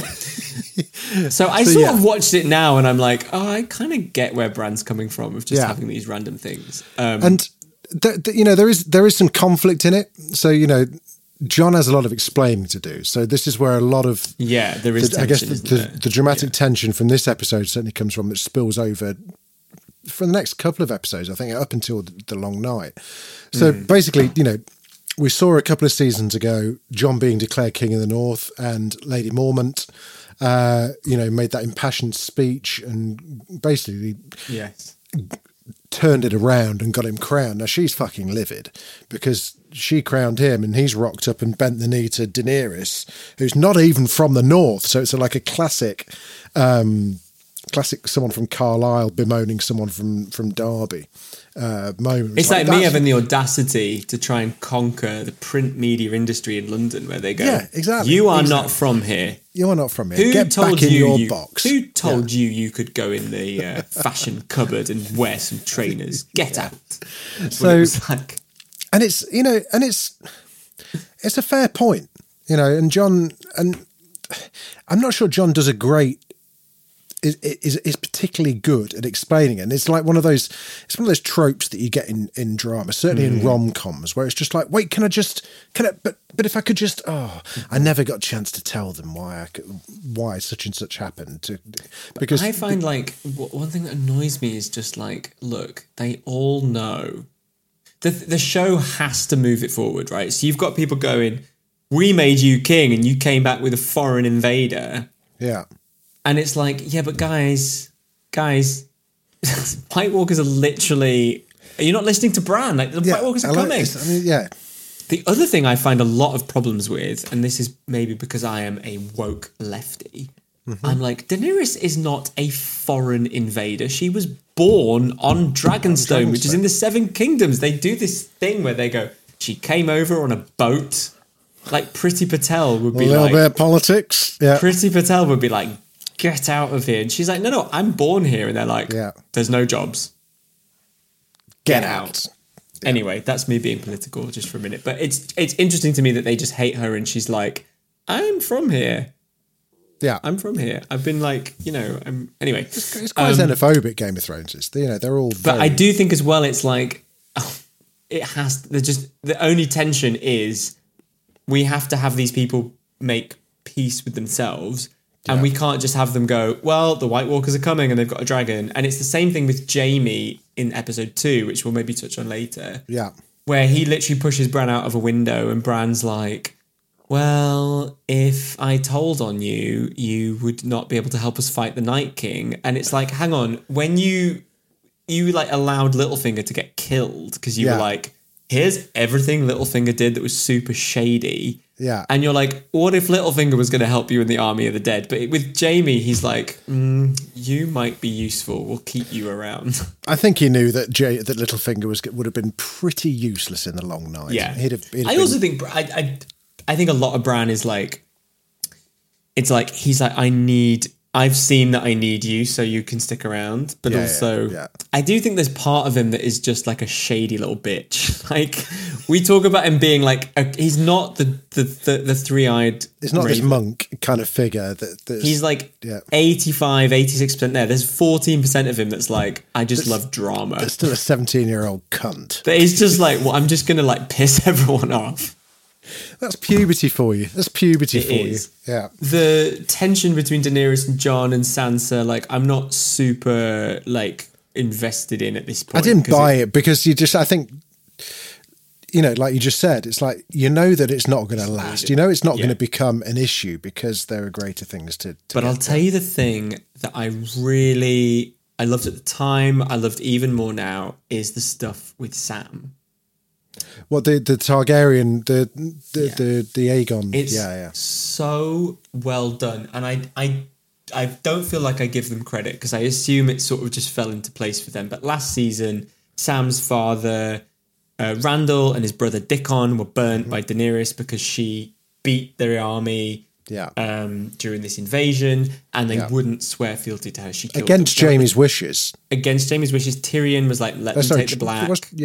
So I sort of watched it now, and I'm like, oh, I kind of get where Bran's coming from of just having these random things. And you know, there is some conflict in it. So you know, John has a lot of explaining to do. So this is where a lot of there is tension, I guess the dramatic tension from this episode certainly comes from, which spills over for the next couple of episodes, I think, up until the long night. So basically, you know, we saw a couple of seasons ago John being declared king of the North, and Lady Mormont, you know, made that impassioned speech and basically turned it around and got him crowned. Now she's fucking livid because she crowned him and he's rocked up and bent the knee to Daenerys, who's not even from the North. So it's like a classic someone from Carlisle bemoaning someone from Derby moment. It's like me having the audacity to try and conquer the print media industry in London, where they go, yeah, exactly. You are not from here. You are not from here. Get back in your box. Who told you could go in the fashion cupboard and wear some trainers? Get out. So, and it's, you know, and it's a fair point, you know, and John, and I'm not sure John does a great, is particularly good at explaining it. And it's like one of those tropes that you get in drama, certainly in rom-coms, where it's just like, wait, but if I could just, I never got a chance to tell them why such and such happened. Because I find like one thing that annoys me is just like, look, they all know the show has to move it forward, right? So you've got people going, we made you king and you came back with a foreign invader. Yeah. And it's like, yeah, but guys, White Walkers are literally... Are you not listening to Bran? Like, the White Walkers are coming. The other thing I find a lot of problems with, and this is maybe because I am a woke lefty, I'm like, Daenerys is not a foreign invader. She was born on Dragonstone, which is in the Seven Kingdoms. They do this thing where they go, she came over on a boat. Like Priti Patel would be like... A little bit of politics. Yeah. Priti Patel would be like, get out of here. And she's like, no, I'm born here. And they're like, there's no jobs. Get out. Yeah. Anyway, that's me being political just for a minute. But it's interesting to me that they just hate her and she's like, I'm from here. Yeah. I'm from here. I've been like, anyway. It's quite xenophobic, Game of Thrones is. They're all But I do think as well, it's like, the only tension is we have to have these people make peace with themselves. And we can't just have them go, well, the White Walkers are coming and they've got a dragon. And it's the same thing with Jaime in episode 2, which we'll maybe touch on later. Yeah. Where he literally pushes Bran out of a window and Bran's like, well, if I told on you, you would not be able to help us fight the Night King. And it's like, hang on, when you like allowed Littlefinger to get killed because you were like, here's everything Littlefinger did that was super shady. Yeah. And you're like, what if Littlefinger was going to help you in the army of the dead? But with Jaime, he's like, you might be useful. We'll keep you around. I think he knew that that Littlefinger would have been pretty useless in the long night. Yeah. I also think, I think a lot of Bran is like, it's like, he's like, I've seen that I need you so you can stick around. But I do think there's part of him that is just like a shady little bitch. Like, we talk about him being like, he's not the three-eyed It's not raven. this monk kind of figure. He's like 85, 86% there. There's 14% of him that's like, I just love drama. There's still a 17-year-old cunt. That he's just like, well, I'm just going to like piss everyone off. That's puberty for you. That's puberty It for is. you. Yeah. The tension between Daenerys and Jon and Sansa, like, I'm not super like invested in at this point. I didn't buy it because I think, like you just said, it's like, that it's not going to last. It's not going to become an issue because there are greater things to But I'll tell you the thing that I loved at the time, I loved even more now, is the stuff with Sam. What the Targaryen, the Aegon, It's so well done, and I don't feel like I give them credit because I assume it sort of just fell into place for them. But last season, Sam's father, Randall, and his brother Dickon were burnt by Daenerys because she beat their army during this invasion, and they wouldn't swear fealty to her. She killed against Jaime's wishes. Against Jaime's wishes, Tyrion was like, "Let them take the black."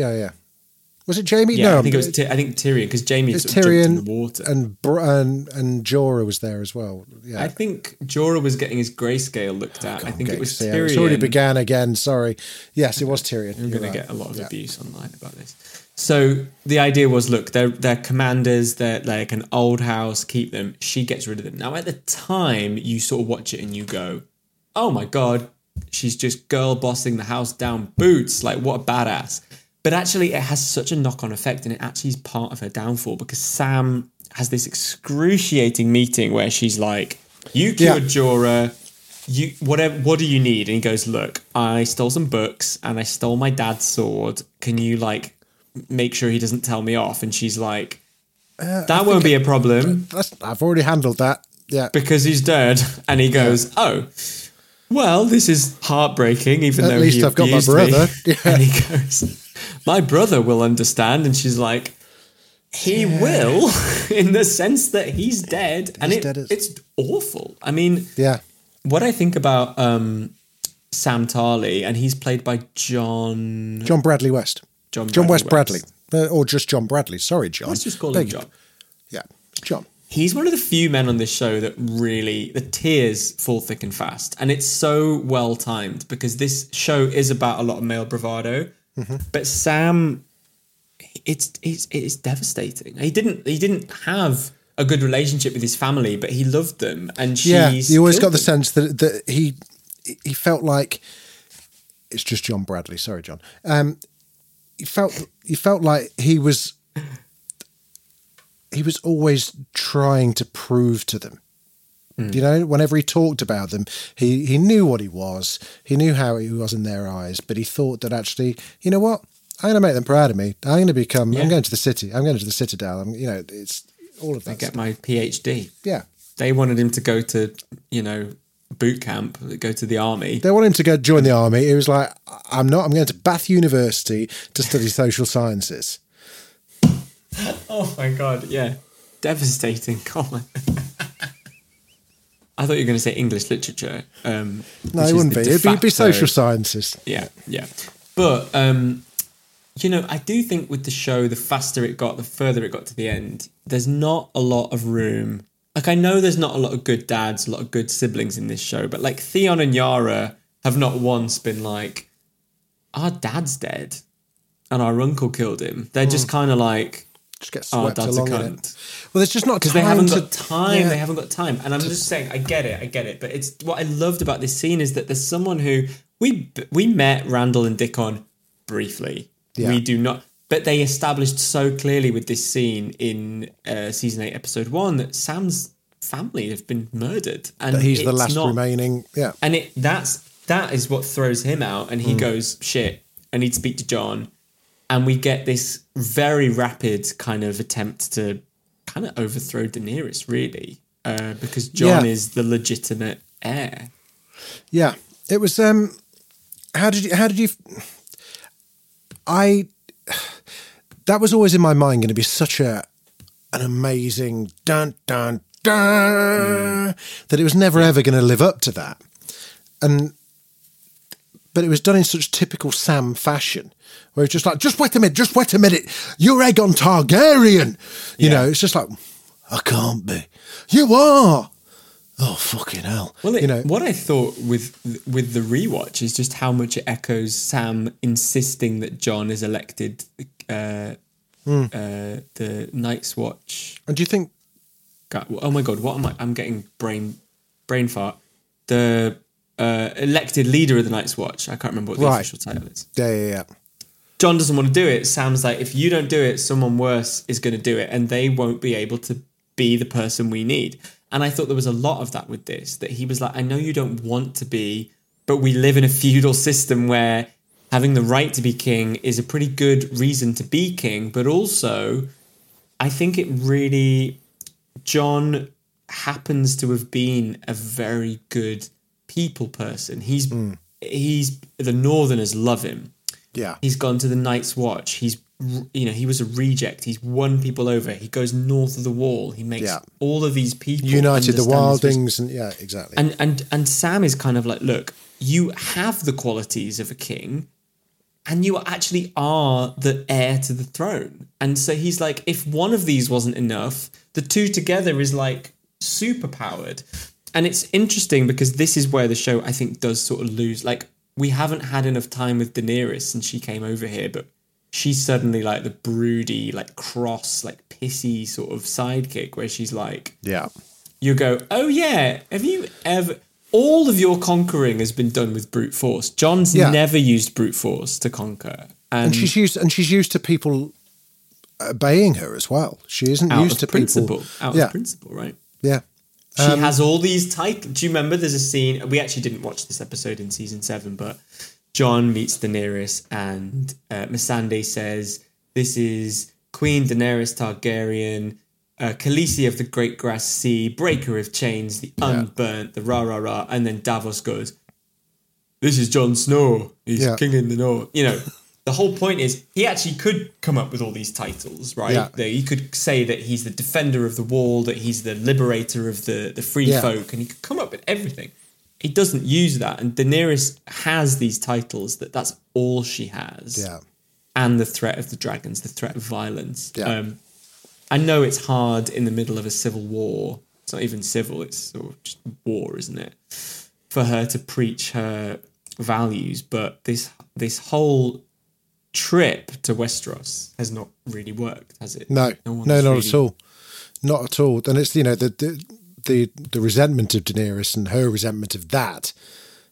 Was it Jaime? Yeah, no, I think it was. I think Tyrion, because Jaime it's sort of Tyrion jumped in the water, and Jorah was there as well. Yeah, I think Jorah was getting his grayscale looked at. I think it was Tyrion. It's already began again. Sorry. Yes, it was Tyrion. I'm going to get a lot of abuse online about this. So the idea was, look, they're commanders. They're like an old house. Keep them. She gets rid of them. Now, at the time, you sort of watch it and you go, "Oh my god, she's just girl bossing the house down boots. Like, what a badass." But actually, it has such a knock-on effect, and it actually is part of her downfall because Sam has this excruciating meeting where she's like, "You killed Jorah. What do you need?" And he goes, "Look, I stole some books and I stole my dad's sword. Can you like make sure he doesn't tell me off?" And she's like, "That won't be a problem. I've already handled that. Yeah, because he's dead." And he goes, "Oh, well, this is heartbreaking. Even though at least I've got my brother." And he goes, "My brother will understand." And she's like, he will, in the sense that he's dead. And it's awful. I mean, what I think about Sam Tarly, and he's played by John Bradley West. John West Bradley. Or just John Bradley. Sorry, John. Let's just call him John. Yeah, John. He's one of the few men on this show that really, the tears fall thick and fast. And it's so well timed because this show is about a lot of male bravado. Mm-hmm. But Sam, it's devastating. He didn't have a good relationship with his family, but he loved them, and you always got the sense that he felt like it's just John Bradley. Sorry, John. you felt like he was always trying to prove to them. You know, whenever he talked about them, he knew what he was. He knew how he was in their eyes, but he thought that actually, you know what? I'm going to make them proud of me. I'm going to become. Yeah. I'm going to the city. I'm going to the Citadel. It's all of that. I get my PhD. Yeah, they wanted him to go to, boot camp, go to the army. They wanted him to go join the army. He was like, I'm not. I'm going to Bath University to study social sciences. Oh my God! Yeah, devastating comment. I thought you were going to say English literature. No, it wouldn't be. It'd be social sciences. Yeah. But, I do think with the show, the faster it got, the further it got to the end, there's not a lot of room. Like, I know there's not a lot of good dads, a lot of good siblings in this show, but, like, Theon and Yara have not once been like, our dad's dead and our uncle killed him. They're just kind of like... Just get swept along in it. Well, there's just not because they haven't got time. Yeah. They haven't got time, and I'm just saying, I get it. But it's what I loved about this scene is that there's someone who we met Randall and Dickon briefly. Yeah. We do not, but they established so clearly with this scene in season 8, episode 1, that Sam's family have been murdered, and that he's the last remaining. Yeah, and that is what throws him out, and he goes, "Shit, I need to speak to Jon." And we get this very rapid kind of attempt to kind of overthrow Daenerys, really, because Jon is the legitimate heir. Yeah, it was. How did you? That was always in my mind going to be such an amazing dun dun dun that it was never ever going to live up to that, but it was done in such typical Sam fashion, where it's just like, just wait a minute, you're Aegon Targaryen. You know, it's just like, I can't be. You are. Oh, fucking hell. Well, what I thought with the rewatch is just how much it echoes Sam insisting that Jon is elected the Night's Watch. And do you think... God, oh my God, what am I? I'm getting brain fart. The... elected leader of the Night's Watch. I can't remember what the official title is. Yeah. Jon doesn't want to do it. Sam's like, if you don't do it, someone worse is going to do it, and they won't be able to be the person we need. And I thought there was a lot of that with this, that he was like, I know you don't want to be, but we live in a feudal system where having the right to be king is a pretty good reason to be king. But also, I think it really... Jon happens to have been a very good people person. He's the Northerners love him. Yeah, he's gone to the Night's Watch. He's he was a reject. He's won people over. He goes north of the Wall. He makes all of these people united the Wildlings, and exactly. And Sam is kind of like, look, you have the qualities of a king, and you actually are the heir to the throne. And so he's like, if one of these wasn't enough, the two together is like super powered. And it's interesting because this is where the show, I think, does sort of lose. Like, we haven't had enough time with Daenerys since she came over here, but she's suddenly like the broody, like cross, like pissy sort of sidekick where she's like, you go, oh yeah, have you ever... All of your conquering has been done with brute force. Jon's never used brute force to conquer. And she's used to people obeying her as well. She isn't used to principle. People... Out of principle, right? Yeah. She has all these titles. Do you remember there's a scene... We actually didn't watch this episode in season 7, but Jon meets Daenerys and Missandei says, this is Queen Daenerys Targaryen, Khaleesi of the Great Grass Sea, Breaker of Chains, the Unburnt, the rah-rah-rah. And then Davos goes, this is Jon Snow. He's king in the north. The whole point is he actually could come up with all these titles, right? Yeah. He could say that he's the defender of the wall, that he's the liberator of the free folk, and he could come up with everything. He doesn't use that, and Daenerys has these titles that's all she has. Yeah. And the threat of the dragons, the threat of violence. Yeah. I know it's hard in the middle of a civil war. It's not even civil, it's sort of just war, isn't it? For her to preach her values, but this whole trip to Westeros has not really worked, has it? No, not at all. Not at all. And it's, the resentment of Daenerys and her resentment of that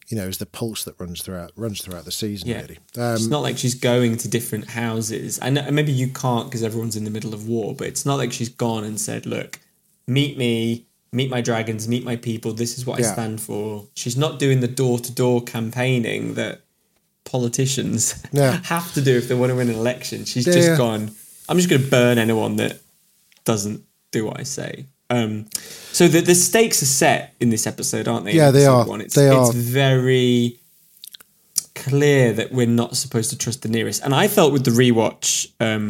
is the pulse that runs throughout the season. Yeah. Really, it's not like she's going to different houses. I know maybe you can't because everyone's in the middle of war, but it's not like she's gone and said, "Look, meet me, meet my dragons, meet my people. This is what I stand for." She's not doing the door-to-door campaigning that politicians have to do if they want to win an election. She's just gone, I'm just going to burn anyone that doesn't do what I say. So the stakes are set in this episode, aren't they? Yeah, they are. It's very clear that we're not supposed to trust Daenerys. And I felt with the rewatch,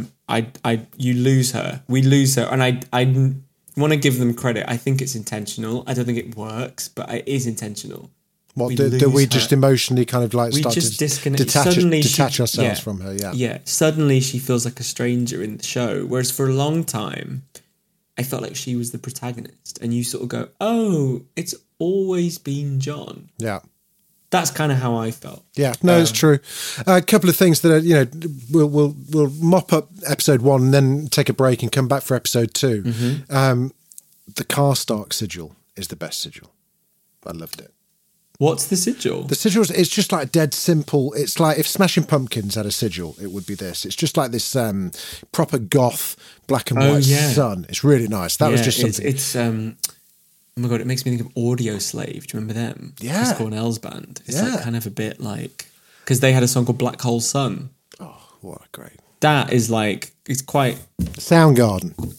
you lose her. We lose her. And I want to give them credit. I think it's intentional. I don't think it works, but it is intentional. What do we just emotionally kind of like start to detach ourselves from her? Yeah. Suddenly she feels like a stranger in the show, whereas for a long time I felt like she was the protagonist, and you sort of go, "Oh, it's always been Jon." Yeah, that's kind of how I felt. Yeah, no, it's true. A couple of things that are, we'll mop up episode 1 and then take a break and come back for episode 2. Mm-hmm. The Karstark sigil is the best sigil. I loved it. What's the sigil? The sigil is just like dead simple. It's like if Smashing Pumpkins had a sigil, it would be this. It's just like this proper goth black and white sun. It's really nice. That was just something. It's oh my God, it makes me think of Audio Slave. Do you remember them? Yeah. Chris Cornell's band. It's like kind of a bit like, because they had a song called Black Hole Sun. Oh, what a great. That is like, it's quite. Soundgarden.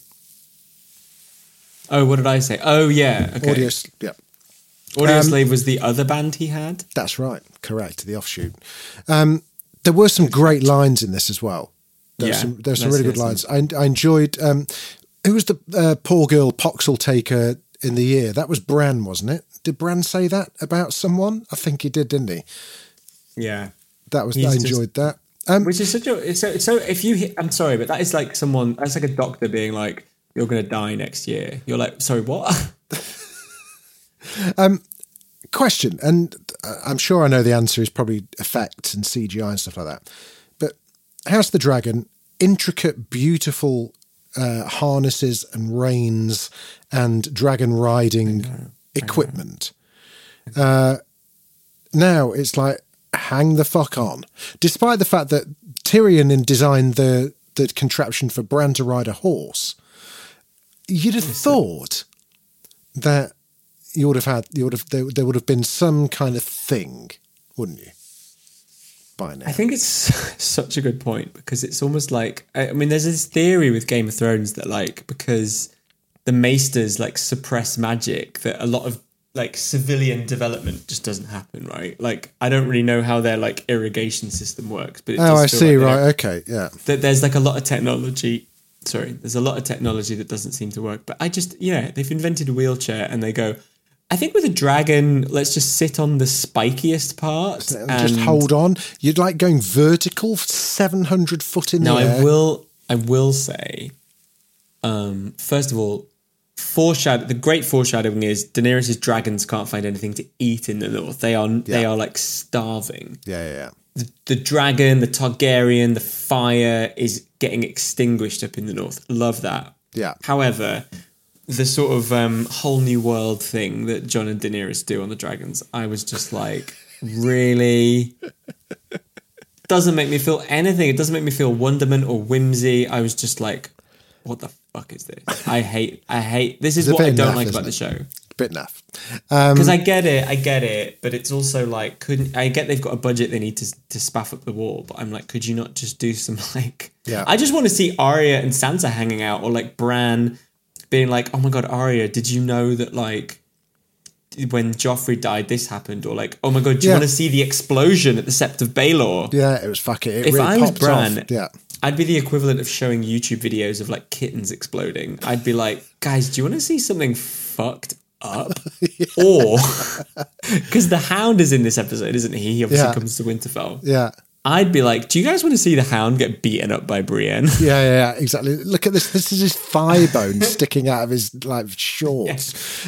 Oh, what did I say? Oh, yeah. Okay. Audio Slave was the other band he had? That's right. Correct. The offshoot. There were some great lines in this as well. There's some really good lines. I enjoyed... who was the poor girl Poxel taker in the year? That was Bran, wasn't it? Did Bran say that about someone? I think he did, didn't he? Yeah. I enjoyed that. Which is such a... So if you... I'm sorry, but that is like someone... That's like a doctor being like, you're going to die next year. You're like, sorry, what? Question, and I'm sure I know the answer is probably effects and CGI and stuff like that. But House of the Dragon, intricate, beautiful harnesses and reins and dragon riding equipment. Now it's like, hang the fuck on. Despite the fact that Tyrion designed the contraption for Bran to ride a horse, you'd have thought that there would have been some kind of thing, wouldn't you? By now. I think it's such a good point, because it's almost like, I mean, there's this theory with Game of Thrones that like, because the Maesters like suppress magic, that a lot of like civilian development just doesn't happen, right? Like, I don't really know how their like irrigation system works, but it does I see, like right, okay, yeah. That there's like a lot of technology. Sorry, there's a lot of technology that doesn't seem to work. But I just, they've invented a wheelchair and they go, I think with a dragon, let's just sit on the spikiest part. And just hold on. You'd like going vertical 700 foot in the air. I will say, first of all, the great foreshadowing is Daenerys' dragons can't find anything to eat in the north. They are like starving. Yeah. The dragon, the Targaryen, the fire is getting extinguished up in the north. Love that. Yeah. However, the sort of whole new world thing that Jon and Daenerys do on the dragons, I was just like, really? Doesn't make me feel anything. It doesn't make me feel wonderment or whimsy. I was just like, what the fuck is this? I hate. This is what I don't like about the show. Bit naff. Because I get it, but it's also like, I get they've got a budget they need to spaff up the wall, but I'm like, could you not just do some like... Yeah. I just want to see Arya and Sansa hanging out, or like Bran being like, oh my God, Arya, did you know that like when Joffrey died, this happened? Or like, oh my God, do you want to see the explosion at the Sept of Baelor? Yeah, it was fucking... If really I was Bran, I'd be the equivalent of showing YouTube videos of like kittens exploding. I'd be like, guys, do you want to see something fucked up? Or because the Hound is in this episode, isn't he? He obviously comes to Winterfell. Yeah. I'd be like, do you guys want to see the Hound get beaten up by Brienne? Yeah, exactly. Look at this. This is his thigh bone sticking out of his like shorts.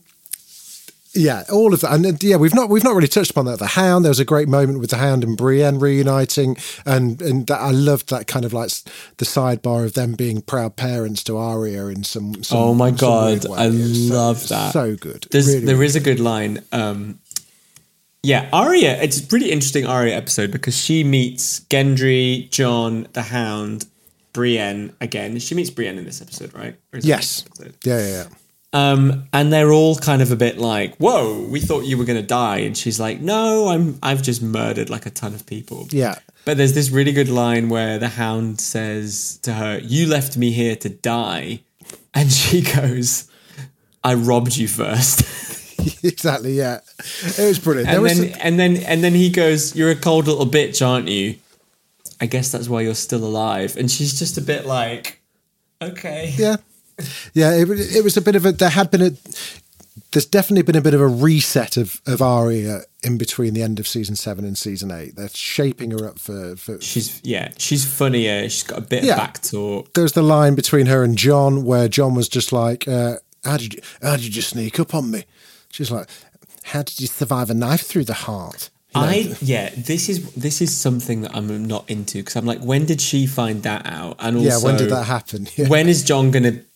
Yeah, all of that, and we've not really touched upon that. The Hound, there was a great moment with the Hound and Brienne reuniting, and that, I loved that kind of like the sidebar of them being proud parents to Arya in some oh my God, I love that. So good. There is a good line. Yeah, Arya, it's a pretty interesting Arya episode because she meets Gendry, Jon, the Hound, Brienne again. She meets Brienne in this episode, right? Yes. Yeah. And they're all kind of a bit like, whoa, we thought you were going to die. And she's like, no, I've just murdered like a ton of people. Yeah. But there's this really good line where the Hound says to her, you left me here to die. And she goes, I robbed you first. Exactly, yeah. It was brilliant. And then he goes, you're a cold little bitch, aren't you? I guess that's why you're still alive. And she's just a bit like, okay. Yeah. Yeah, it was a bit of a... There's definitely been a bit of a reset of Arya in between the end of season 7 and season 8. They're shaping her up for she's funnier. She's got a bit of back talk. There's the line between her and Jon where Jon was just like, how did you just sneak up on me? She's like, how did you survive a knife through the heart? This is something that I'm not into because I'm like, when did she find that out? And also, when did that happen? Yeah. When is Jon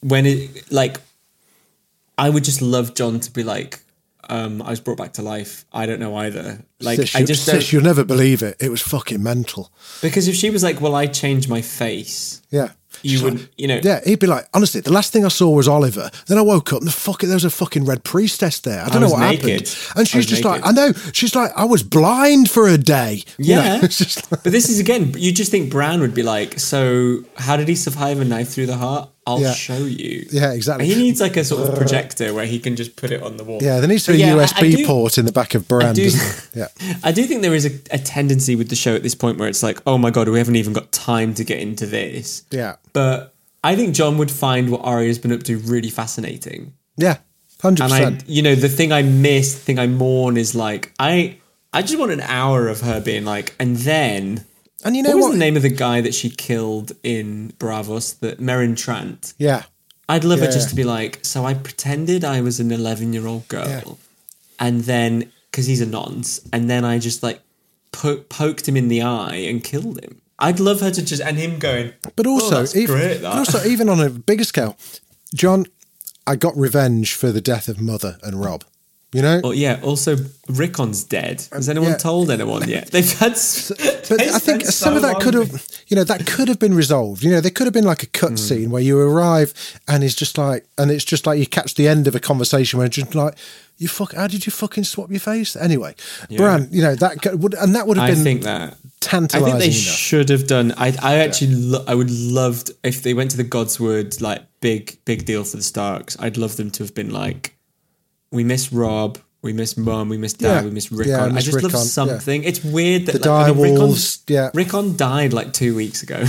I would just love Jon to be like, I was brought back to life. I don't know either. Like, sis, you'll never believe it. It was fucking mental. Because if she was like, well, I changed my face. Yeah. You would, Yeah, he'd be like, honestly, the last thing I saw was Oliver. Then I woke up and there was a fucking red priestess there. I don't know what happened. And she's just like, I know. She's like, I was blind for a day. Yeah. It's just like, but this is, again, you just think Bran would be like, so how did he survive a knife through the heart? I'll show you. Yeah, exactly. He needs like a sort of projector where he can just put it on the wall. Yeah, there needs to be a USB port in the back of Bran. I do think there is a tendency with the show at this point where it's like, oh my God, we haven't even got time to get into this. Yeah. But I think Jon would find what Arya's been up to really fascinating. Yeah, 100%. And the thing I miss, the thing I mourn is like, I just want an hour of her being like, and then... And you know what was the name of the guy that she killed in Bravos? That Meryn Trant. Yeah. I'd love her just to be like, so I pretended I was an 11-year-old girl. And then, because he's a nonce, and then I just like poked him in the eye and killed him. I'd love her to just, and him going, but also, even on a bigger scale, Jon, I got revenge for the death of Mother and Rob. You know? Oh, yeah. Also, Rickon's dead. Has anyone told anyone yet? They've had... But I think some of that could have... that could have been resolved. There could have been like a cut scene where you arrive and it's just like you catch the end of a conversation where it's just like, how did you fucking swap your face? Anyway, Bran, that would have been... I think that... tantalising. I think they should have done... I would love... If they went to the Godswood, like, big deal for the Starks, I'd love them to have been like, we miss Rob, we miss Mum, we miss Dad, we miss Rickon. I just love something. It's weird that Rickon died like 2 weeks ago.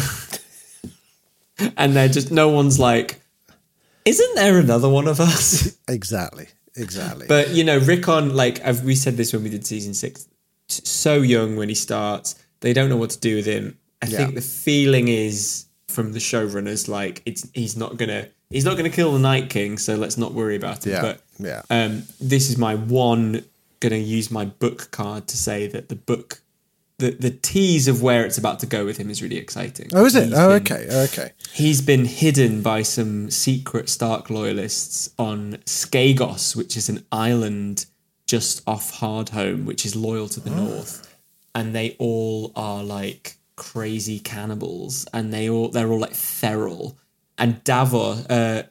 And they're just, no one's like, isn't there another one of us? Exactly. But, Rickon, like, we said this when we did season 6, so young when he starts, they don't know what to do with him. I think the feeling is from the showrunners, like, he's not gonna kill the Night King, so let's not worry about it. This is my one gonna use my book card to say that the book, the tease of where it's about to go with him is really exciting. Oh, is it? Okay. He's been hidden by some secret Stark loyalists on Skagos, which is an island just off Hardhome, which is loyal to the north, and they all are like crazy cannibals, and they're all like feral. And Davos, at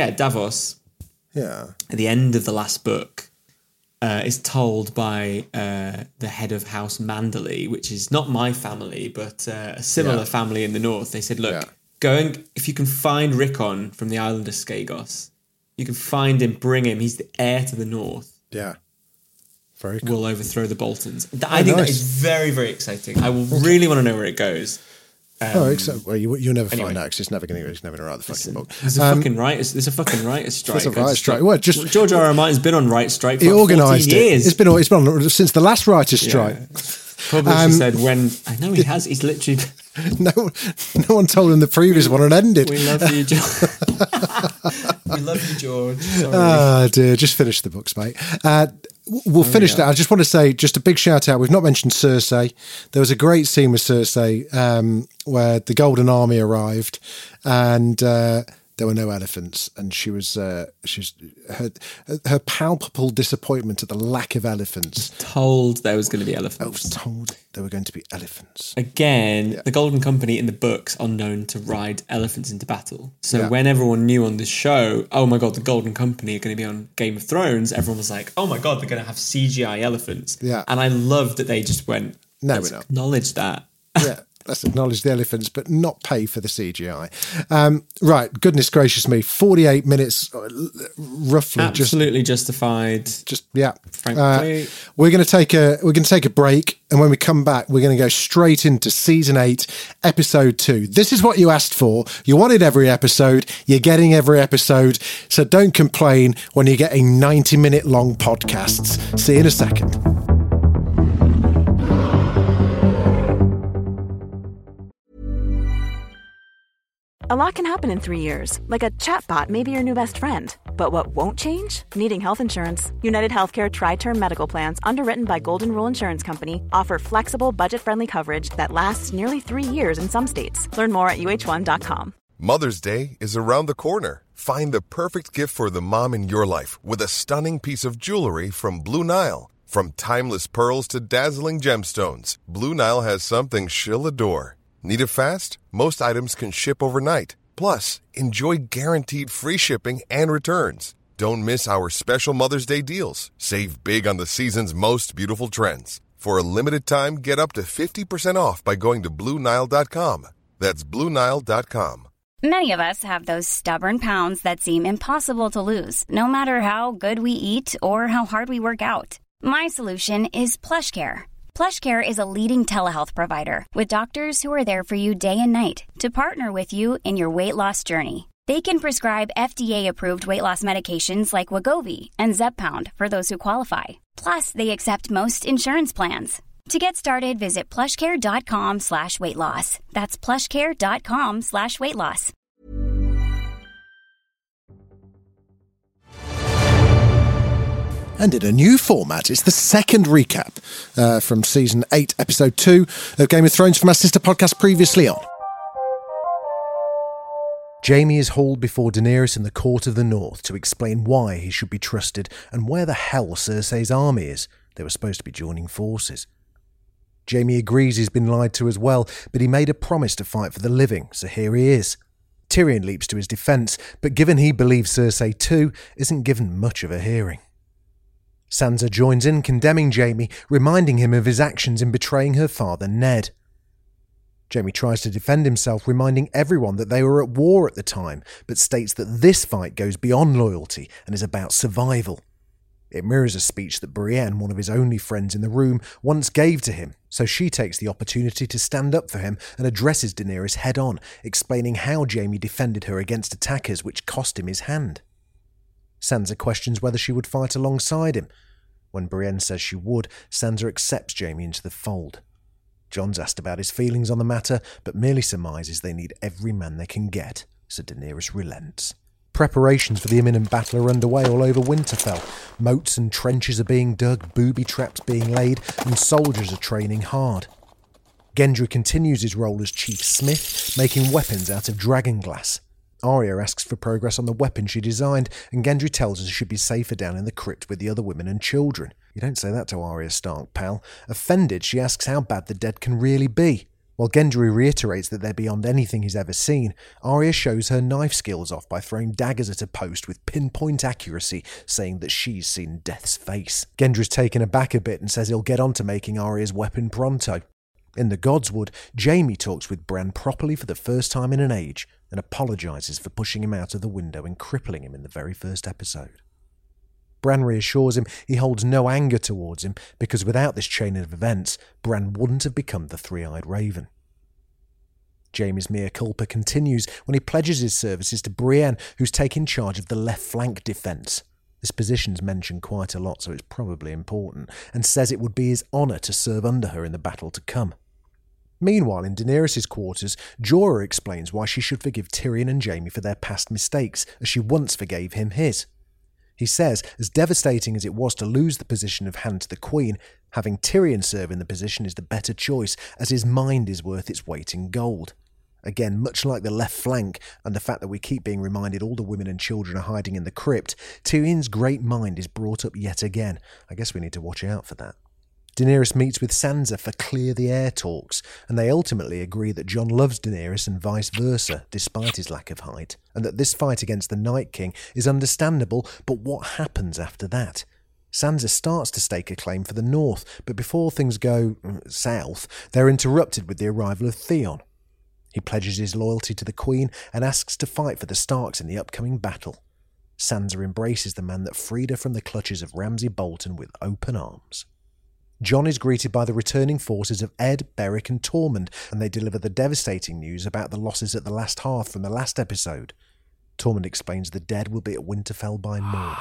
the end of the last book, is told by the head of House Manderley, which is not my family, but a similar family in the north. They said, look, if you can find Rickon from the island of Skagos, you can find him, bring him. He's the heir to the north. Yeah. Very cool. We'll overthrow the Boltons. I think that is very, very exciting. I will really want to know where it goes. You'll never find out because he's never going to write the fucking book. There's a fucking writers' strike. There's a writers' strike. Well, George R. R. Martin's been on writers' strike for 14 years. It's been on since the last writers' strike. Publisher said when... I know he has. He's literally... No one told him the previous one had ended. We love you, George. We love you, George. Sorry. Oh, dear. Just finish the books, mate. We'll finish that. I just want to say just a big shout out. We've not mentioned Cersei. There was a great scene with Cersei where the Golden Army arrived and there were no elephants, and she was her palpable disappointment at the lack of elephants. Told there was going to be elephants. I was told there were going to be elephants. Again, the Golden Company in the books are known to ride elephants into battle. So when everyone knew on the show, oh my God, the Golden Company are going to be on Game of Thrones, everyone was like, oh my God, they're going to have CGI elephants. Yeah. And I love that they just went, no, let's we're not. Acknowledge that. Yeah. Let's acknowledge the elephants, but not pay for the CGI. Right, goodness gracious me, 48 minutes, roughly. Absolutely justified. Frankly, we're going to take a break, and when we come back, we're going to go straight into season 8, episode 2. This is what you asked for. You wanted every episode. You're getting every episode. So don't complain when you're getting 90-minute long podcasts. See you in a second. A lot can happen in 3 years, like a chatbot may be your new best friend. But what won't change? Needing health insurance. United Healthcare Tri-Term Medical Plans, underwritten by Golden Rule Insurance Company, offer flexible, budget-friendly coverage that lasts nearly 3 years in some states. Learn more at uh1.com. Mother's Day is around the corner. Find the perfect gift for the mom in your life with a stunning piece of jewelry from Blue Nile. From timeless pearls to dazzling gemstones, Blue Nile has something she'll adore. Need it fast? Most items can ship overnight. Plus, enjoy guaranteed free shipping and returns. Don't miss our special Mother's Day deals. Save big on the season's most beautiful trends. For a limited time, get up to 50% off by going to BlueNile.com. That's BlueNile.com. Many of us have those stubborn pounds that seem impossible to lose, no matter how good we eat or how hard we work out. My solution is PlushCare. PlushCare is a leading telehealth provider with doctors who are there for you day and night to partner with you in your weight loss journey. They can prescribe FDA-approved weight loss medications like Wegovy and Zepbound for those who qualify. Plus, they accept most insurance plans. To get started, visit plushcare.com/weightloss. That's plushcare.com/weightloss. And in a new format, it's the second recap from Season 8, Episode 2 of Game of Thrones from our sister podcast Previously On. Jaime is hauled before Daenerys in the Court of the North to explain why he should be trusted and where the hell Cersei's army is. They were supposed to be joining forces. Jaime agrees he's been lied to as well, but he made a promise to fight for the living, so here he is. Tyrion leaps to his defence, but given he believes Cersei too, isn't given much of a hearing. Sansa joins in, condemning Jaime, reminding him of his actions in betraying her father, Ned. Jaime tries to defend himself, reminding everyone that they were at war at the time, but states that this fight goes beyond loyalty and is about survival. It mirrors a speech that Brienne, one of his only friends in the room, once gave to him, so she takes the opportunity to stand up for him and addresses Daenerys head-on, explaining how Jaime defended her against attackers which cost him his hand. Sansa questions whether she would fight alongside him. When Brienne says she would, Sansa accepts Jaime into the fold. Jon's asked about his feelings on the matter, but merely surmises they need every man they can get, so Daenerys relents. Preparations for the imminent battle are underway all over Winterfell. Moats and trenches are being dug, booby traps being laid, and soldiers are training hard. Gendry continues his role as Chief Smith, making weapons out of dragon glass. Arya asks for progress on the weapon she designed, and Gendry tells her she should be safer down in the crypt with the other women and children. You don't say that to Arya Stark, pal. Offended, she asks how bad the dead can really be. While Gendry reiterates that they're beyond anything he's ever seen, Arya shows her knife skills off by throwing daggers at a post with pinpoint accuracy, saying that she's seen death's face. Gendry's taken aback a bit and says he'll get on to making Arya's weapon pronto. In the Godswood, Jaime talks with Bran properly for the first time in an age and apologises for pushing him out of the window and crippling him in the very first episode. Bran reassures him he holds no anger towards him because without this chain of events, Bran wouldn't have become the Three-Eyed Raven. Jaime's mea culpa continues when he pledges his services to Brienne, who's taking charge of the left flank defence. This position's mentioned quite a lot, so it's probably important, and says it would be his honour to serve under her in the battle to come. Meanwhile, in Daenerys' quarters, Jorah explains why she should forgive Tyrion and Jaime for their past mistakes, as she once forgave him his. He says, as devastating as it was to lose the position of Hand to the Queen, having Tyrion serve in the position is the better choice, as his mind is worth its weight in gold. Again, much like the left flank and the fact that we keep being reminded all the women and children are hiding in the crypt, Tyrion's great mind is brought up yet again. I guess we need to watch out for that. Daenerys meets with Sansa for clear the air talks, and they ultimately agree that Jon loves Daenerys and vice versa, despite his lack of height, and that this fight against the Night King is understandable, but what happens after that? Sansa starts to stake a claim for the north, but before things go south, they're interrupted with the arrival of Theon. He pledges his loyalty to the Queen and asks to fight for the Starks in the upcoming battle. Sansa embraces the man that freed her from the clutches of Ramsay Bolton with open arms. Jon is greeted by the returning forces of Ed, Beric and Tormund, and they deliver the devastating news about the losses at the Last Hearth from the last episode. Tormund explains the dead will be at Winterfell by morning.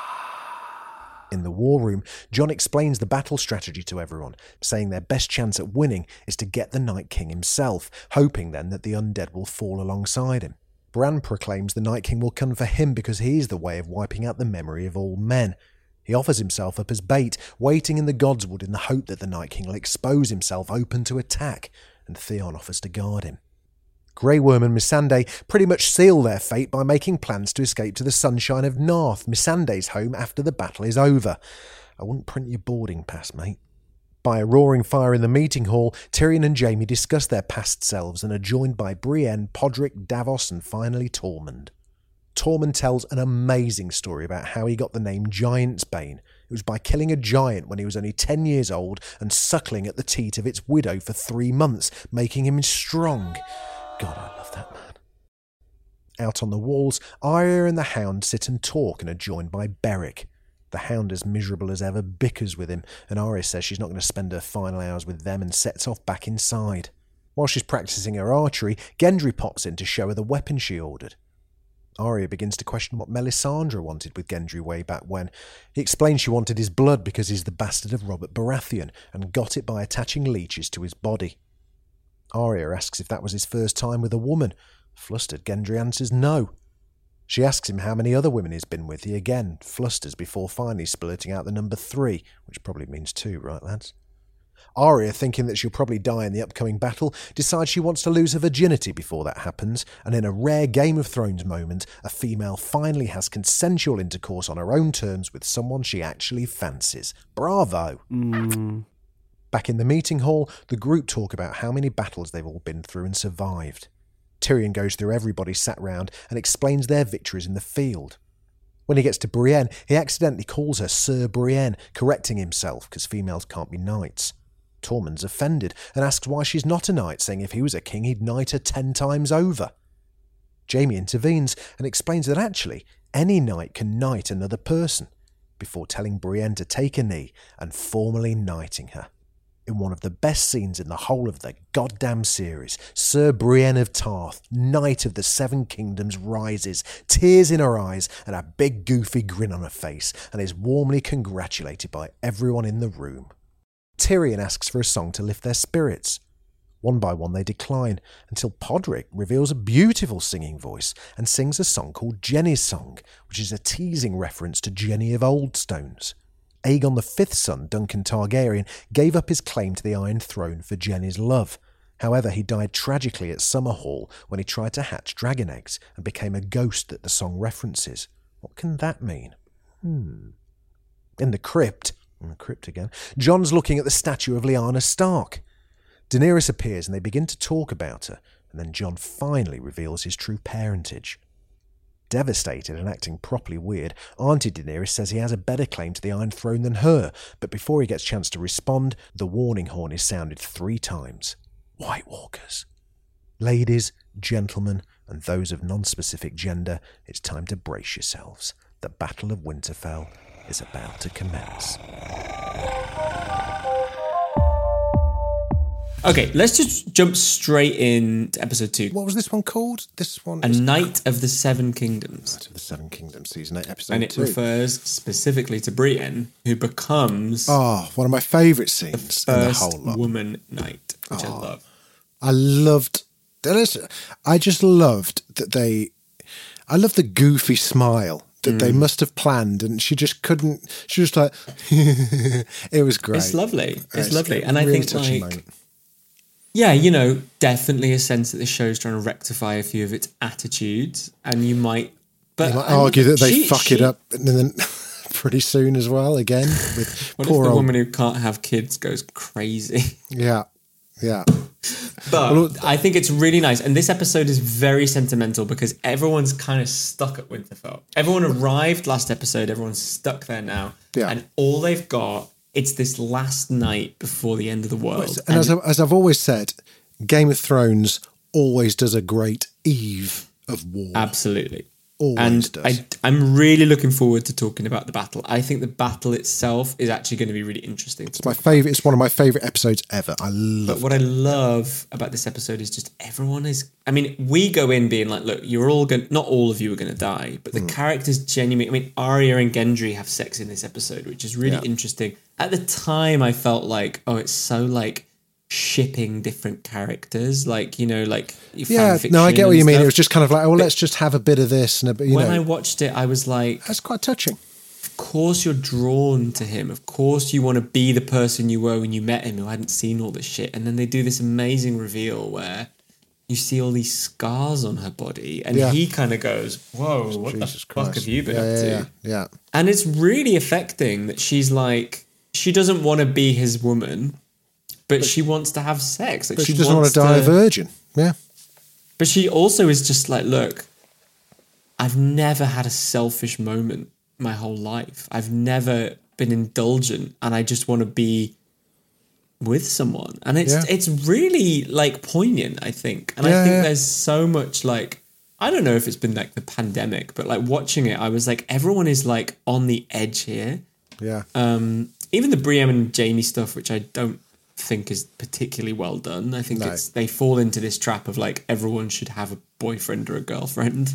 In the war room, Jon explains the battle strategy to everyone, saying their best chance at winning is to get the Night King himself, hoping then that the undead will fall alongside him. Bran proclaims the Night King will come for him because he is the way of wiping out the memory of all men. He offers himself up as bait, waiting in the Godswood in the hope that the Night King will expose himself open to attack, and Theon offers to guard him. Grey Worm and Missandei pretty much seal their fate by making plans to escape to the Sunshine of Narth, Missandei's home, after the battle is over. I wouldn't print your boarding pass, mate. By a roaring fire in the meeting hall, Tyrion and Jaime discuss their past selves and are joined by Brienne, Podrick, Davos and finally Tormund. Tormund tells an amazing story about how he got the name Giantsbane. It was by killing a giant when he was only 10 years old and suckling at the teat of its widow for 3 months, making him strong. God, I love that man. Out on the walls, Arya and the Hound sit and talk and are joined by Beric. The Hound, as miserable as ever, bickers with him, and Arya says she's not going to spend her final hours with them and sets off back inside. While she's practicing her archery, Gendry pops in to show her the weapon she ordered. Arya begins to question what Melisandre wanted with Gendry way back when. He explains she wanted his blood because he's the bastard of Robert Baratheon and got it by attaching leeches to his body. Arya asks if that was his first time with a woman. Flustered, Gendry answers no. She asks him how many other women he's been with. He again flusters before finally splurting out the number 3, which probably means 2, right, lads? Arya, thinking that she'll probably die in the upcoming battle, decides she wants to lose her virginity before that happens, and in a rare Game of Thrones moment, a female finally has consensual intercourse on her own terms with someone she actually fancies. Bravo! Back in the meeting hall, the group talk about how many battles they've all been through and survived. Tyrion goes through everybody sat round and explains their victories in the field. When he gets to Brienne, he accidentally calls her Sir Brienne, correcting himself because females can't be knights. Tormund's offended and asks why she's not a knight, saying if he was a king he'd knight her 10 times over. Jaime intervenes and explains that actually any knight can knight another person, before telling Brienne to take a knee and formally knighting her. In one of the best scenes in the whole of the goddamn series, Sir Brienne of Tarth, Knight of the Seven Kingdoms, rises, tears in her eyes and a big goofy grin on her face, and is warmly congratulated by everyone in the room. Tyrion asks for a song to lift their spirits. One by one they decline, until Podrick reveals a beautiful singing voice and sings a song called Jenny's Song, which is a teasing reference to Jenny of Oldstones. Aegon V's son, Duncan Targaryen, gave up his claim to the Iron Throne for Jenny's love. However, he died tragically at Summerhall when he tried to hatch dragon eggs and became a ghost that the song references. What can that mean? In the crypt again, Jon's looking at the statue of Lyanna Stark. Daenerys appears and they begin to talk about her, and then Jon finally reveals his true parentage. Devastated and acting properly weird, Auntie Daenerys says he has a better claim to the Iron Throne than her, but before he gets a chance to respond, the warning horn is sounded 3 times. White Walkers. Ladies, gentlemen, and those of non-specific gender, it's time to brace yourselves. The Battle of Winterfell is about to commence. Okay, let's just jump straight in to episode 2. What was this one called? This one A Knight of the Seven Kingdoms. Knight of the Seven Kingdoms, season 8, episode 2. And it refers specifically to Brienne, who becomes... one of my favourite scenes in the whole lot. Woman knight, which I love. I just loved that they... I love the goofy smile that they must have planned, and she just couldn't... She was like... It was great. It's lovely. It's lovely. And really I think, like... Yeah, definitely a sense that the show's trying to rectify a few of its attitudes, and you might argue that they fuck it up and then pretty soon as well again. With what poor if the old woman who can't have kids goes crazy? Yeah. But I think it's really nice, and this episode is very sentimental because everyone's kind of stuck at Winterfell. Everyone arrived last episode. Everyone's stuck there now, and all they've got. It's this last night before the end of the world. And as I've always said, Game of Thrones always does a great eve of war. Absolutely. Always does. I'm really looking forward to talking about the battle. I think the battle itself is actually going to be really interesting. It's my favorite. It's one of my favorite episodes ever. I love it. What I love about this episode is just everyone is... I mean, we go in being like, look, you're all going... Not all of you are going to die, but the characters genuinely... I mean, Arya and Gendry have sex in this episode, which is really interesting. At the time, I felt like, it's so like shipping different characters, like fan fiction. No, I get what you mean. Stuff. It was just kind of like, let's just have a bit of this and a bit. When I watched it, I was like, that's quite touching. Of course, you're drawn to him. Of course, you want to be the person you were when you met him, who hadn't seen all this shit. And then they do this amazing reveal where you see all these scars on her body, and he kind of goes, "Whoa, what the fuck have you been up to?" Yeah. And it's really affecting that she's like. She doesn't want to be his woman, but she wants to have sex. Like she doesn't want to die a virgin. Yeah. But she also is just like, look, I've never had a selfish moment my whole life. I've never been indulgent, and I just want to be with someone. And it's really like poignant, I think. And I think there's so much like, I don't know if it's been like the pandemic, but like watching it, I was like, everyone is like on the edge here. Yeah. Even the Brienne and Jaime stuff, which I don't think is particularly well done. I think they fall into this trap of like everyone should have a boyfriend or a girlfriend.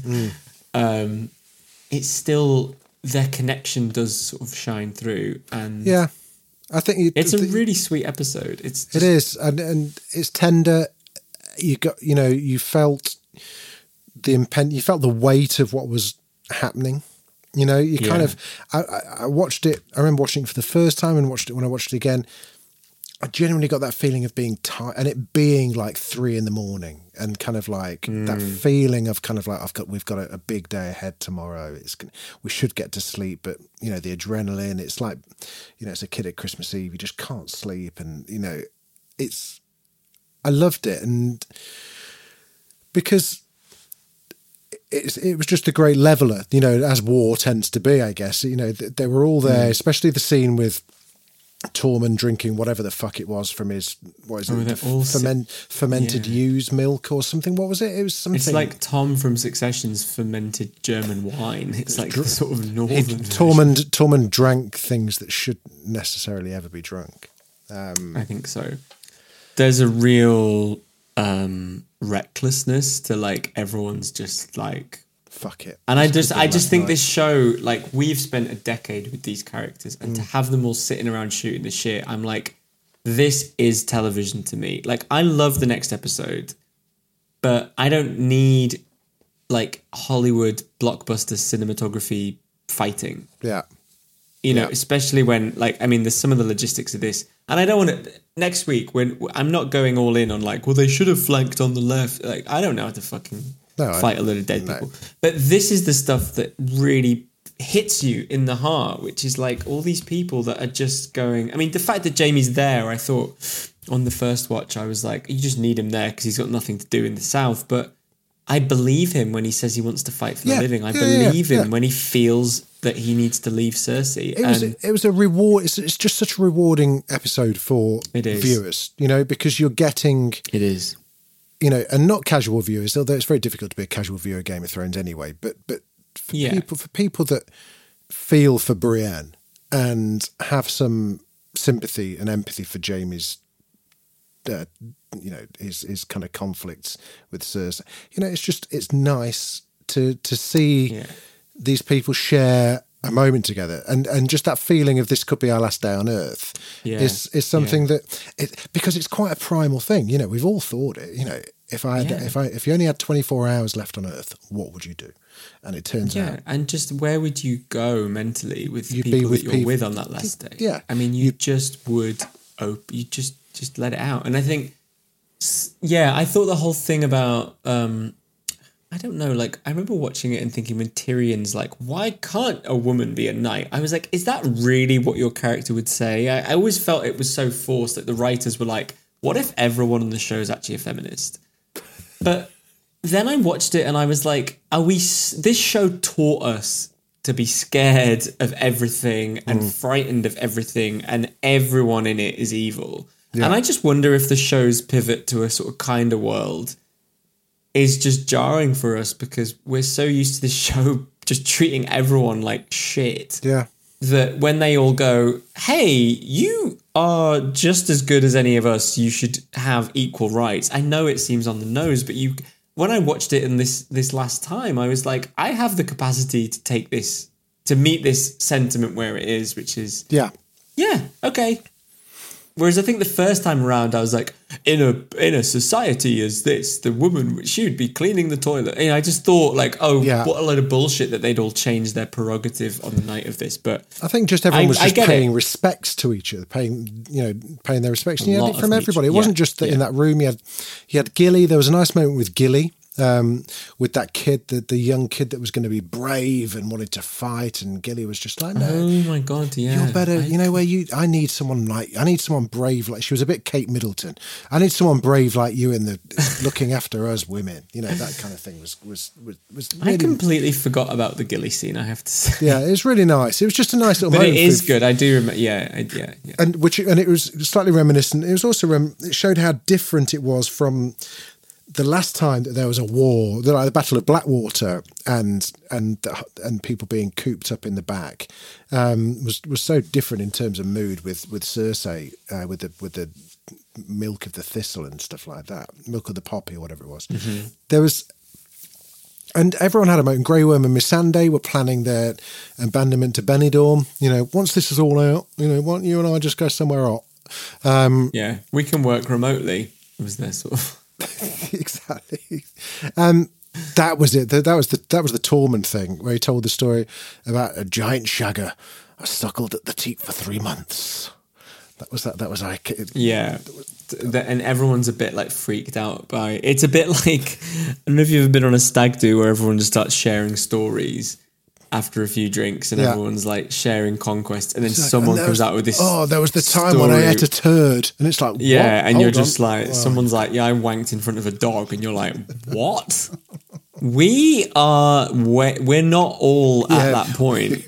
It's still their connection does sort of shine through, and I think it's a really sweet episode. It is, and it's tender. You felt you felt the weight of what was happening. You kind of, I watched it, I remember watching it for the first time and watched it when I watched it again. I genuinely got that feeling of being tired and it being like 3 a.m. and kind of like that feeling of kind of like, we've got a big day ahead tomorrow. We should get to sleep, but the adrenaline, it's like, it's a kid at Christmas Eve. You just can't sleep. And, I loved it. And because it was just a great leveler, as war tends to be, I guess. They were all there, especially the scene with Tormund drinking whatever the fuck it was from his, fermented ewe's milk or something. What was it? It was something. It's like Tom from Succession's fermented German wine. It's like the sort of northern Tormund drank things that shouldn't necessarily ever be drunk. I think so. There's a real... recklessness to like everyone's just like fuck it, and I just think this show, like, we've spent a decade with these characters, and to have them all sitting around shooting the shit, I'm like, this is television to me. Like, I love the next episode, but I don't need like Hollywood blockbuster cinematography fighting. Especially when, like, I mean, there's some of the logistics of this, and I don't want to. Next week, when I'm not going all in on like, well, they should have flanked on the left. Like, I don't know how to fucking fight a load of dead people. But this is the stuff that really hits you in the heart, which is like all these people that are just going. I mean, the fact that Jaime's there, I thought on the first watch, I was like, you just need him there because he's got nothing to do in the South. But I believe him when he says he wants to fight for the living. I believe him when he feels that he needs to leave Cersei. It was a reward. It's just such a rewarding episode for viewers, because you're getting... It is. And not casual viewers, although it's very difficult to be a casual viewer of Game of Thrones anyway, but for people that feel for Brienne and have some sympathy and empathy for Jaime's his kind of conflicts with Cersei. It's nice to see these people share a moment together, and just that feeling of this could be our last day on Earth is something that because it's quite a primal thing. We've all thought it. If you only had 24 hours left on Earth, what would you do? And it turns out, and just where would you go mentally with people that you're with on that last day? Yeah, I mean, you just would you just let it out, and I think Yeah, I thought the whole thing about, I don't know, like, I remember watching it and thinking when Tyrion's like, why can't a woman be a knight? I was like, is that really what your character would say? I always felt it was so forced that the writers were like, what if everyone on the show is actually a feminist? But then I watched it and I was like, this show taught us to be scared of everything and frightened of everything, and everyone in it is evil. Yeah. And I just wonder if the show's pivot to a sort of kinder world is just jarring for us, because we're so used to this show just treating everyone like shit. Yeah. That when they all go, hey, you are just as good as any of us, you should have equal rights. I know it seems on the nose, but when I watched it in this last time, I was like, I have the capacity to take this, to meet this sentiment where it is, which is, yeah, okay. Whereas I think the first time around, I was like, in a society as this, the woman, she would be cleaning the toilet. And I just thought like, what a load of bullshit that they'd all change their prerogative on the night of this. But I think just everyone was just paying respects to each other, paying their respects. And you had it from everybody. It wasn't just that in that room. You had Gilly. There was a nice moment with Gilly. With that kid, the young kid that was going to be brave and wanted to fight, and Gilly was just like, no, oh my god, yeah, you're better. I need someone brave. Like, she was a bit Kate Middleton. I need someone brave like you in the looking after us women. That kind of thing was really, I completely forgot about the Gilly scene, I have to say. Yeah, it was really nice. It was just a nice little but moment. It is good. I do remember. Yeah. And it was slightly reminiscent. It was also it showed how different it was from the last time that there was a war, the Battle of Blackwater, and people being cooped up in the back, was so different in terms of mood with Cersei, with the milk of the thistle and stuff like that, milk of the poppy or whatever it was. Mm-hmm. There was, and everyone had a moment. Grey Worm and Missandei were planning their abandonment to Benidorm. Once this is all out, why don't you and I just go somewhere else? We can work remotely. It was their sort of. Exactly. That was it. That was the Tormund thing, where he told the story about a giant shagger suckled at the teat for 3 months. That was like, and everyone's a bit like freaked out by it. It's a bit like, I don't know if you've ever been on a stag do where everyone just starts sharing stories after a few drinks and everyone's like sharing conquest, and then someone comes out with this. Oh, there was the time when I ate a turd, and it's like, what? Yeah, and you're just like, someone's like, yeah, I wanked in front of a dog, and you're like, what? We're not all at that point.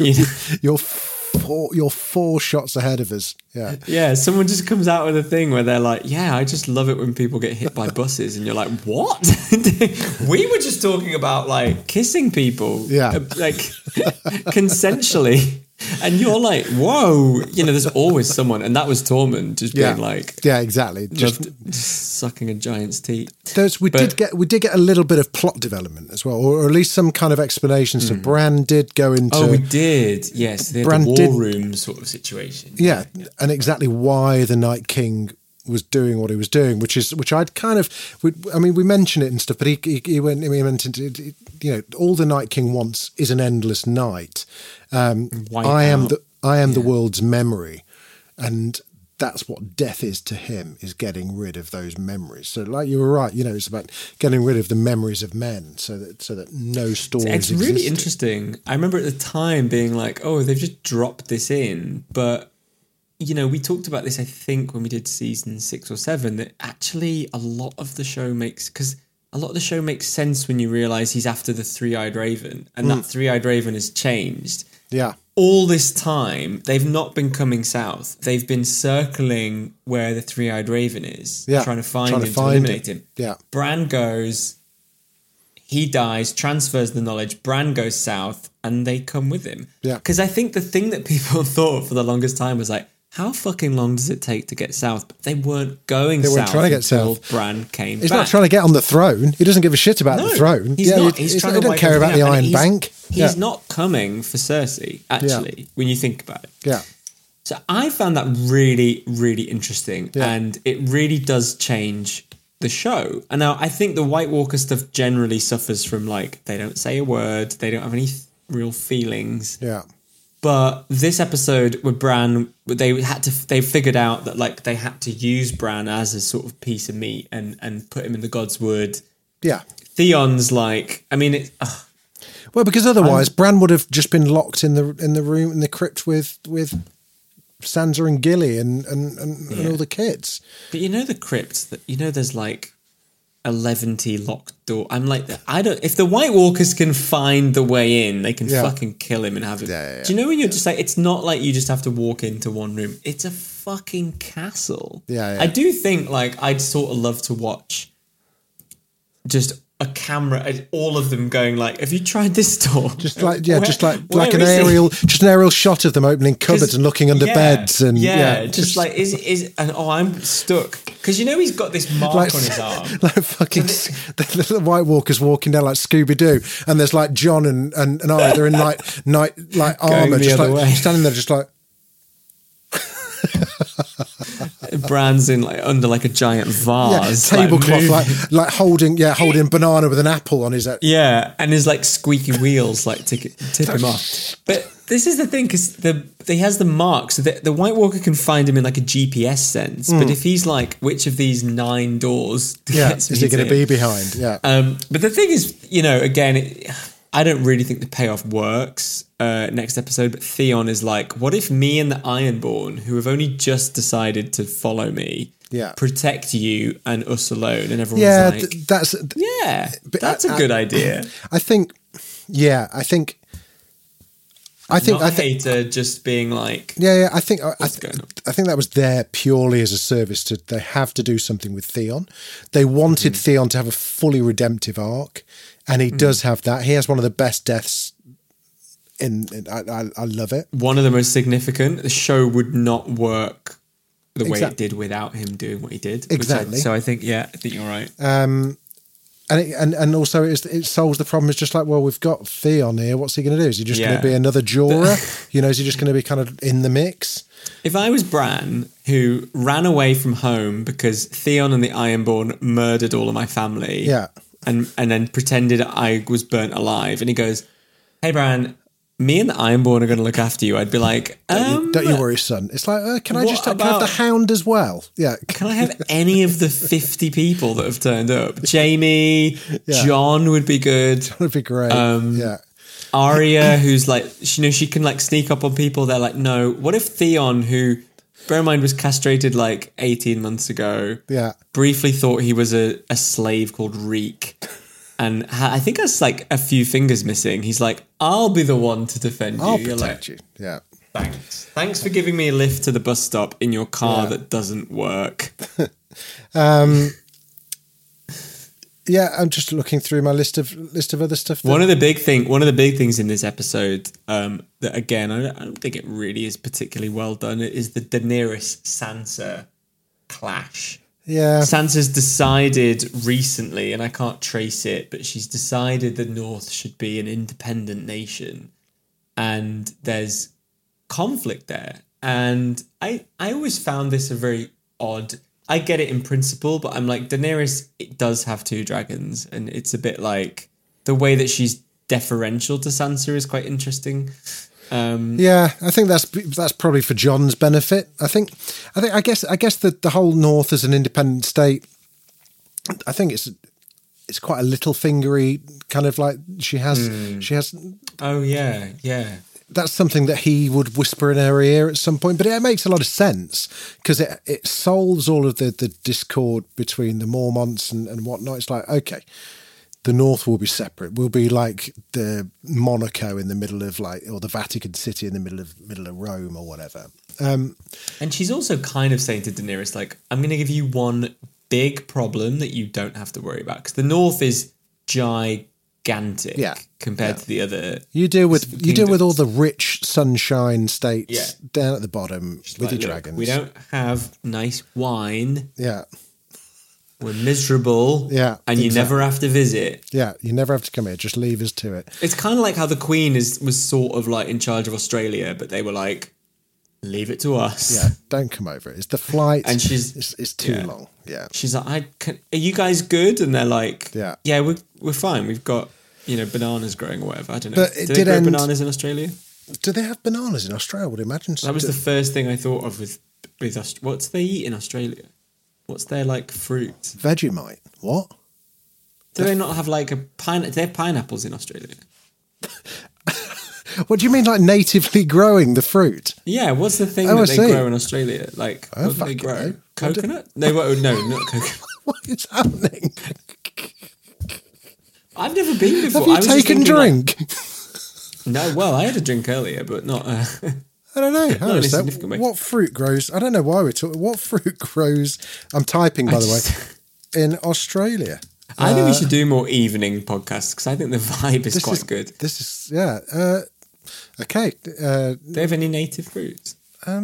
You're 4 shots ahead of us. Yeah. Yeah, someone just comes out with a thing where they're like, yeah, I just love it when people get hit by buses, and you're like, what? We were just talking about like kissing people. Yeah. Like consensually. And you're like, whoa, there's always someone, and that was Tormund just being like, yeah, exactly, just sucking a giant's teeth. We did get a little bit of plot development as well, or at least some kind of explanation. So Bran did go into. Oh, we did, yes, the war room sort of situation. Yeah, and exactly why the Night King was doing what he was doing, which I'd kind of, we mentioned it and stuff, but he went into, all the Night King wants is an endless night. I am the world's memory, and that's what death is to him, is getting rid of those memories. So, like you were right, it's about getting rid of the memories of men, so that no stories. It's really interesting. I remember at the time being like, oh, they've just dropped this in, but. We talked about this, I think, when we did season 6 or 7, that actually a lot of the show makes sense when you realise he's after the three-eyed raven, and that three-eyed raven has changed. Yeah. All this time, they've not been coming south. They've been circling where the three-eyed raven is, trying to find him, to eliminate him. Yeah. Bran goes, he dies, transfers the knowledge, Bran goes south, and they come with him. Yeah. Because I think the thing that people thought for the longest time was like, how fucking long does it take to get south? But they weren't going south. They weren't trying to get south. Bran came back. He's not trying to get on the throne. He doesn't give a shit about the throne. He's not. He's trying to. He doesn't care about the Iron Bank. He's not coming for Cersei, actually, when you think about it. Yeah. So I found that really, really interesting. Yeah. And it really does change the show. And now I think the White Walker stuff generally suffers from, like, they don't say a word. They don't have any real feelings. Yeah. But this episode with Bran, they figured out that like they had to use Bran as a sort of piece of meat and put him in the God's Wood. Yeah. Theon's like, I mean, well, because otherwise Bran would have just been locked in the room in the crypt with Sansa and Gilly and all the kids. But you know the crypt that there's like 11 locked door. I'm like, if the White Walkers can find the way in, they can fucking kill him and have him. Yeah. Do you know when you're just like, it's not like you just have to walk into one room. It's a fucking castle. Yeah. I do think like I'd sort of love to watch just a camera, all of them going like, have you tried this door? Just like an aerial shot of them opening cupboards and looking under beds and just like I'm stuck because he's got this mark on his arm, like fucking the White Walkers walking down like Scooby Doo, and there's like John and I, they're in like night like armor, just like standing there, just like. Bran's in like under like a giant vase, tablecloth, like holding banana with an apple on his head. Yeah, and his like squeaky wheels like tip him off. But this is the thing, because he has the mark, so the White Walker can find him in like a GPS sense. But if he's like, which of these 9 doors is he going to be behind? Yeah. But the thing is, again, I don't really think the payoff works next episode, but Theon is like, what if me and the Ironborn, who have only just decided to follow me, protect you and us alone? And everyone's like, that's a good idea. I think Hater just being like, I think that was there purely as a service to, they have to do something with Theon. They wanted Theon to have a fully redemptive arc, and he does have that. He has one of the best deaths I love it. One of the most significant. The show would not work the way it did without him doing what he did. Exactly. So I think you're right. And also it solves the problem. It's just like, well, we've got Theon here. What's he going to do? Is he just going to be another Jorah? Is he just going to be kind of in the mix? If I was Bran, who ran away from home because Theon and the Ironborn murdered all of my family, and then pretended I was burnt alive, and he goes, "Hey, Bran, me and the Ironborn are going to look after you," I'd be like, don't you worry, son. It's like, can I have the Hound as well? Yeah. Can I have any of the 50 people that have turned up? Jamie, John would be good. That would be great. Arya, who's like, she can like sneak up on people. They're like, no. What if Theon, who, bear in mind, was castrated like 18 months ago, briefly thought he was a slave called Reek, and I think has like a few fingers missing. He's like, I'll be the one to defend you. I'll protect you. Yeah. Thanks for giving me a lift to the bus stop in your car that doesn't work. I'm just looking through my list of other stuff. One of the big things in this episode, that again, I don't think it really is particularly well done, is the Daenerys Sansa clash. Yeah. Sansa's decided recently, and I can't trace it, but she's decided the North should be an independent nation, and there's conflict there. And I always found this a very odd. I get it in principle, but I'm like, Daenerys, it does have 2 dragons, and it's a bit like the way that she's deferential to Sansa is quite interesting. I think that's probably for Jon's benefit. I guess the whole North as an independent state, I think it's quite a Littlefingery kind of like she has. Oh yeah. That's something that he would whisper in her ear at some point, but it makes a lot of sense because it solves all of the discord between the Mormonts and whatnot. It's like, okay, the North will be separate. We'll be like the Monaco in the middle of or the Vatican City in the middle of Rome or whatever. And she's also kind of saying to Daenerys, like, I'm going to give you one big problem that you don't have to worry about, because the North is gigantic compared to the other. You deal with all the rich sunshine states down at the bottom with your dragons. We don't have nice wine. Yeah. We're miserable. Yeah. And you never have to visit. Yeah, you never have to come here. Just leave us to it. It's kind of like how the Queen was sort of like in charge of Australia, but they were like, leave it to us. Yeah, don't come over. It's the flight. And it's too long. Yeah. She's like, are you guys good? And they're like, yeah, we're fine. We've got, bananas growing or whatever. I don't know. But Do they grow bananas in Australia? Do they have bananas in Australia? I would imagine so. That was the first thing I thought of with what do they eat in Australia? What's their like fruit? Vegemite. What? Do they not have like a pineapple? Do they have pineapples in Australia? What do you mean, like natively growing the fruit? Yeah, what's the thing that they grow in Australia? Like, what do they grow? Know. Coconut? No, not coconut. What is happening? I've never been before. Have you taken drink? No, well, I had a drink earlier, but not... I don't know. Not in a significant way. What fruit grows... I don't know why we're talking... What fruit grows... I'm typing, by the way, in Australia. I think we should do more evening podcasts because I think the vibe is quite good. This is... Yeah. Okay. Do they have any native fruits?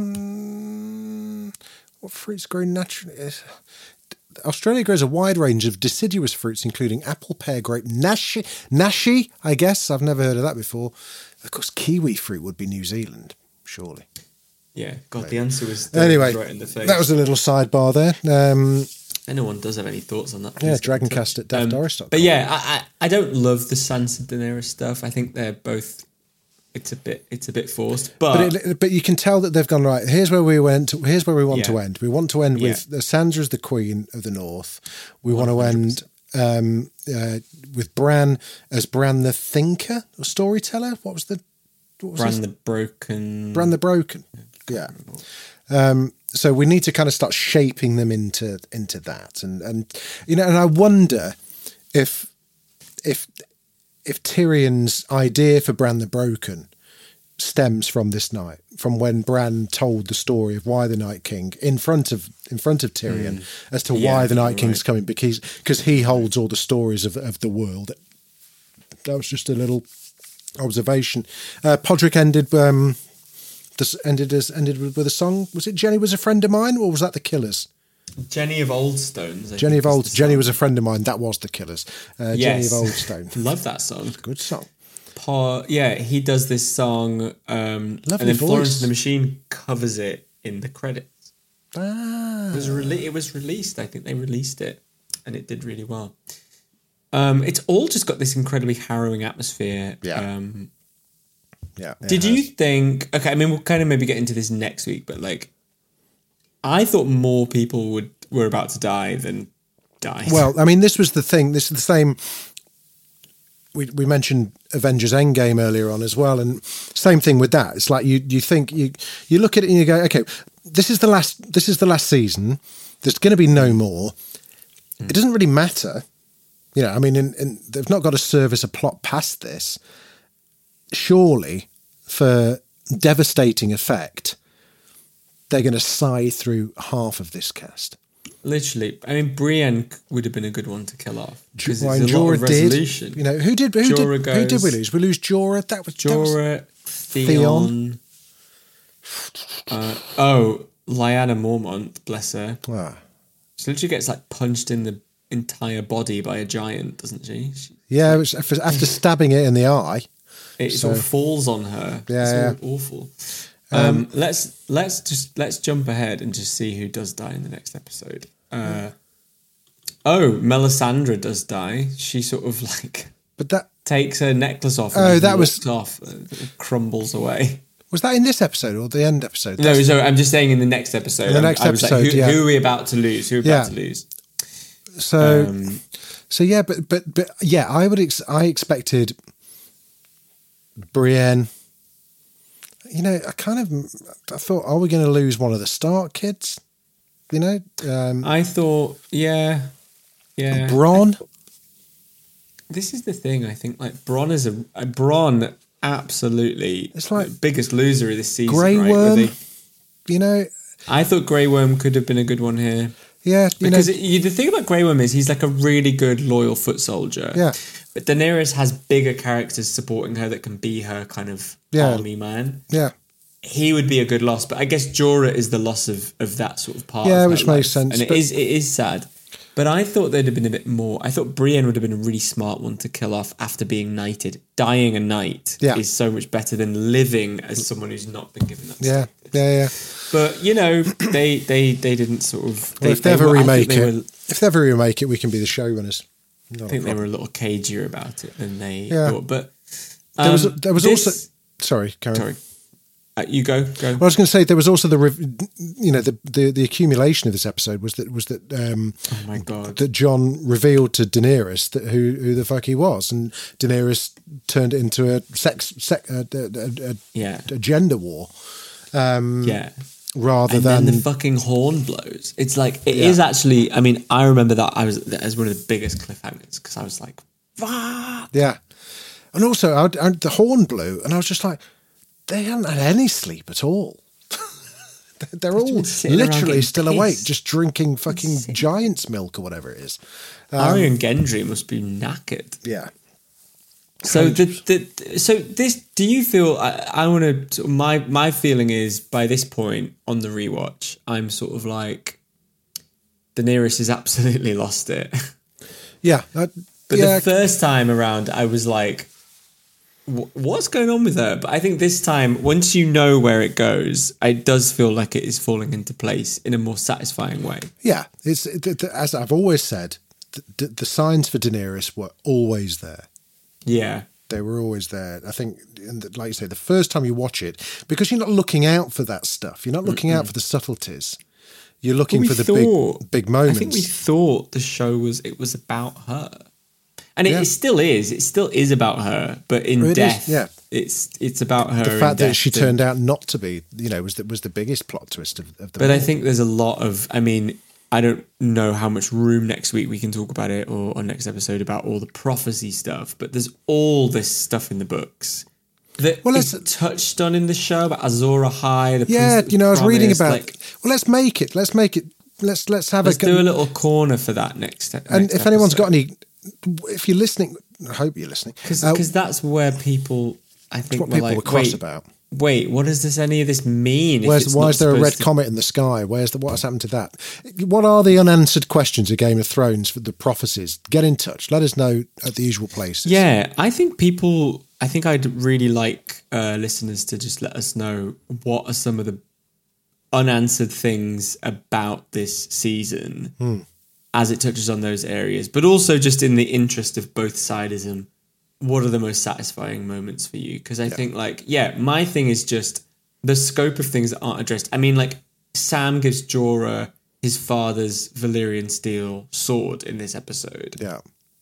What fruits grow naturally? Australia grows a wide range of deciduous fruits, including apple, pear, grape, nashi, I guess. I've never heard of that before. Of course, kiwi fruit would be New Zealand, surely. Yeah, God, the answer was anyway, right in the face. That was a little sidebar there. Anyone does have any thoughts on that? Yeah, Dragoncast at daftdoris.com. But yeah, I don't love the Sansa Daenerys stuff. I think they're both... It's a bit forced, but you can tell that they've gone right. Here's where we went. Here's where we want to end. We want to end with Sansa as the Queen of the North. We 100%. Want to end with Bran as Bran the Thinker or Storyteller. What was Bran the Broken? Bran the Broken. Yeah. So we need to kind of start shaping them into that, and you know, and I wonder if Tyrion's idea for Bran the Broken stems from this night, from when Bran told the story of why the Night King in front of Tyrion as to why the Night King's coming, because he holds all the stories of the world. That was just a little observation. Podrick ended with a song. Was it Jenny Was a Friend of Mine, or was that the Killers? Jenny of Oldstones. Jenny Was a Friend of Mine. That was the Killers. Yes. Jenny of Oldstone. Love that song. Good song. He does this song, and then Florence and the Machine covers it in the credits. It was released. I think they released it, and it did really well. It's all just got this incredibly harrowing atmosphere. Yeah. Did you think? Okay, I mean, we'll kind of maybe get into this next week, but like, I thought more people were about to die than died. Well, I mean, this was the thing. This is the same. We mentioned Avengers Endgame earlier on as well, and same thing with that. It's like you think you look at it and you go, okay, this is the last season. There's going to be no more. It doesn't really matter, you know. I mean, they've not got to service a plot past this. Surely, for devastating effect, they're going to sigh through half of this cast. Literally, I mean, Brienne would have been a good one to kill off. Because it's a lot of resolution. You know, who did we lose? We lose Jorah. That was Theon. Lyanna Mormont, bless her. She literally gets like punched in the entire body by a giant, doesn't she? Yeah, it was after stabbing it in the eye. It sort of falls on her. Yeah, it's awful. Let's jump ahead and just see who does die in the next episode. Melisandre does die. She sort of like, but that takes her necklace off. And that was off. It crumbles away. Was that in this episode or the end episode? No, so I'm just saying in the next episode. The next episode, like, who are we about to lose? Who are we about to lose? So yeah, but yeah, I expected Brienne. You know, I thought, are we going to lose one of the Stark kids? You know, I thought, yeah. Bronn. This is the thing. I think like Bronn, absolutely. It's like biggest loser of this season. Grey Worm. You know, I thought Grey Worm could have been a good one here. Yeah, because the thing about Grey Worm is he's like a really good loyal foot soldier. Yeah. But Daenerys has bigger characters supporting her that can be her kind of army man. Yeah. He would be a good loss, but I guess Jorah is the loss of that sort of part. Yeah, of which makes sense. And it is sad. But I thought there'd have been a bit more. I thought Brienne would have been a really smart one to kill off after being knighted. Dying a knight is so much better than living as someone who's not been given that status. Yeah. But, you know, they didn't sort of... If they ever remake it, we can be the showrunners. I think they were a little cagier about it than they thought. But there was also... Sorry, Karen. Sorry. You go. Well, I was going to say there was also the accumulation of this episode was that oh my God, that Jon revealed to Daenerys that who the fuck he was, and Daenerys turned it into a gender war. Rather than then the fucking horn blows. It's like it is actually. I mean, I remember that as one of the biggest cliffhangers because I was like, "Fuck!" Yeah, and also the horn blew, and I was just like, they haven't had any sleep at all. They're all literally still awake, just drinking fucking giant's milk or whatever it is. Arya and Gendry must be knackered. Yeah. So this, do you feel? I want to. My feeling is by this point on the rewatch, I'm sort of like, Daenerys has absolutely lost it. Yeah, the first time around, I was like, what's going on with her? But I think this time, once you know where it goes, it does feel like it is falling into place in a more satisfying way. Yeah, it's as I've always said, the signs for Daenerys were always there. Yeah. They were always there. I think, like you say, the first time you watch it, because you're not looking out for that stuff. You're not looking out for the subtleties. You're looking for the big moments. I think we thought the show was about her. And it still is. It still is about her, but in death, it's about her. The fact that she turned out not to be, was the biggest plot twist of the. But I think there's a lot of. I mean, I don't know how much room next week we can talk about it, or next episode about all the prophecy stuff. But there's all this stuff in the books that is touched on in the show about Azor Ahai. I was reading about. Let's make it. Let's have let's do a little corner for that next. And if anyone's got any. If you're listening, I hope you're listening. Because that's where people, I think, what people were cross about. Wait, what does any of this mean? Why is there a red comet in the sky? What has happened to that? What are the unanswered questions of Game of Thrones for the prophecies? Get in touch. Let us know at the usual places. Yeah, I think I'd really like listeners to just let us know what are some of the unanswered things about this season. As it touches on those areas, but also just in the interest of both sidism, what are the most satisfying moments for you? Because I think my thing is just the scope of things that aren't addressed. I mean, like Sam gives Jorah his father's Valyrian steel sword in this episode. Yeah.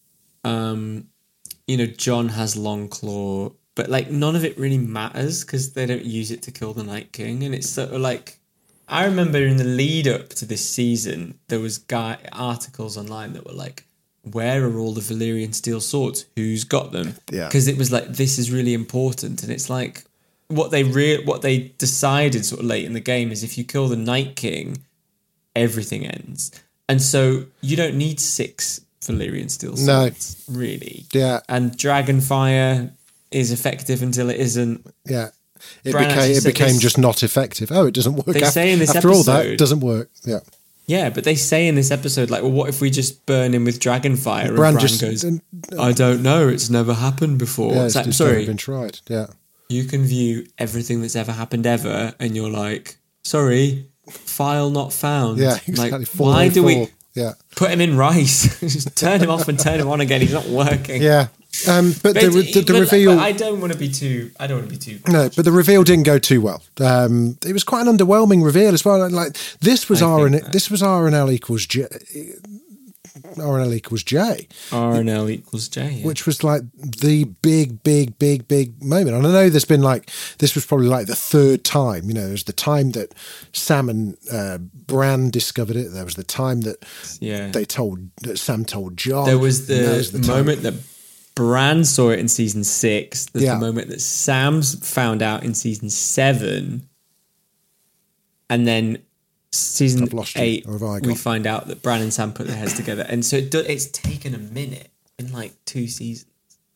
Jon has Longclaw, but like none of it really matters because they don't use it to kill the Night King. And it's sort of like, I remember in the lead up to this season, there was articles online that were like, where are all the Valyrian steel swords? Who's got them? Yeah. Because it was like, this is really important. And it's like, what they decided sort of late in the game is if you kill the Night King, everything ends. And so you don't need 6 Valyrian steel swords, really. Yeah. And Dragonfire is effective until it isn't. Yeah. It became just not effective. Oh, it doesn't work. They say in this after episode, all that, it doesn't work. Yeah. Yeah, but they say in this episode, like, well, what if we just burn him with Dragonfire? And Bran goes, I don't know. It's never happened before. Yeah, it's like, sorry. Been tried. Yeah. You can view everything that's ever happened ever, and you're like, sorry, file not found. Yeah, exactly. Like, why do we put him in rice? Just turn him off and turn him on again. He's not working. Yeah. But the reveal. But I don't want to be too. No, but the reveal didn't go too well. It was quite an underwhelming reveal as well. Like this was RNL equals J. RNL equals J. RNL equals J. Yeah. Which was like the big moment. And I know this was probably like the 3rd time. There was the time that Sam and Bran discovered it. There was the time that Sam told Jon. There was the moment that Bran saw it in season 6. There's the moment that Sam's found out in season 7. And then season 8, we find out that Bran and Sam put their heads together. And so it's taken a minute in like 2 seasons.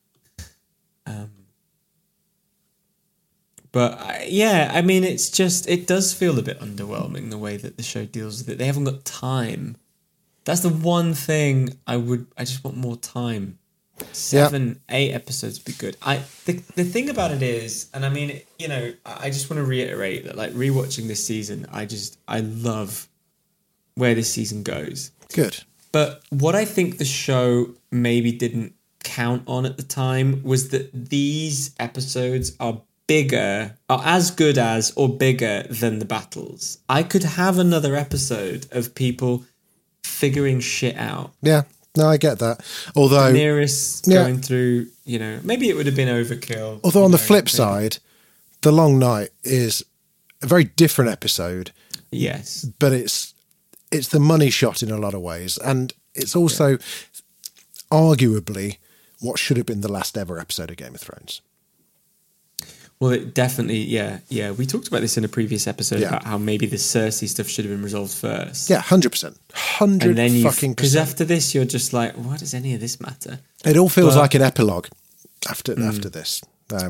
I mean, it's just, it does feel a bit underwhelming the way that the show deals with it. They haven't got time. That's the one thing I just want more time. 7, 8 episodes would be good. The thing about it is, and I mean, I just want to reiterate that, like, rewatching this season, I love where this season goes. Good. But what I think the show maybe didn't count on at the time was that these episodes are bigger, or as good as, or bigger than the battles. I could have another episode of people figuring shit out. Yeah, no, I get that. Although Daenerys going through, maybe it would have been overkill. Although on the flip side, The Long Night is a very different episode. Yes, but it's the money shot in a lot of ways, and it's also arguably what should have been the last ever episode of Game of Thrones. Well, it definitely, yeah. We talked about this in a previous episode about how maybe the Cersei stuff should have been resolved first. Yeah, 100%. 100%. Because after this, you're just like, why does any of this matter? It all feels like an epilogue after this.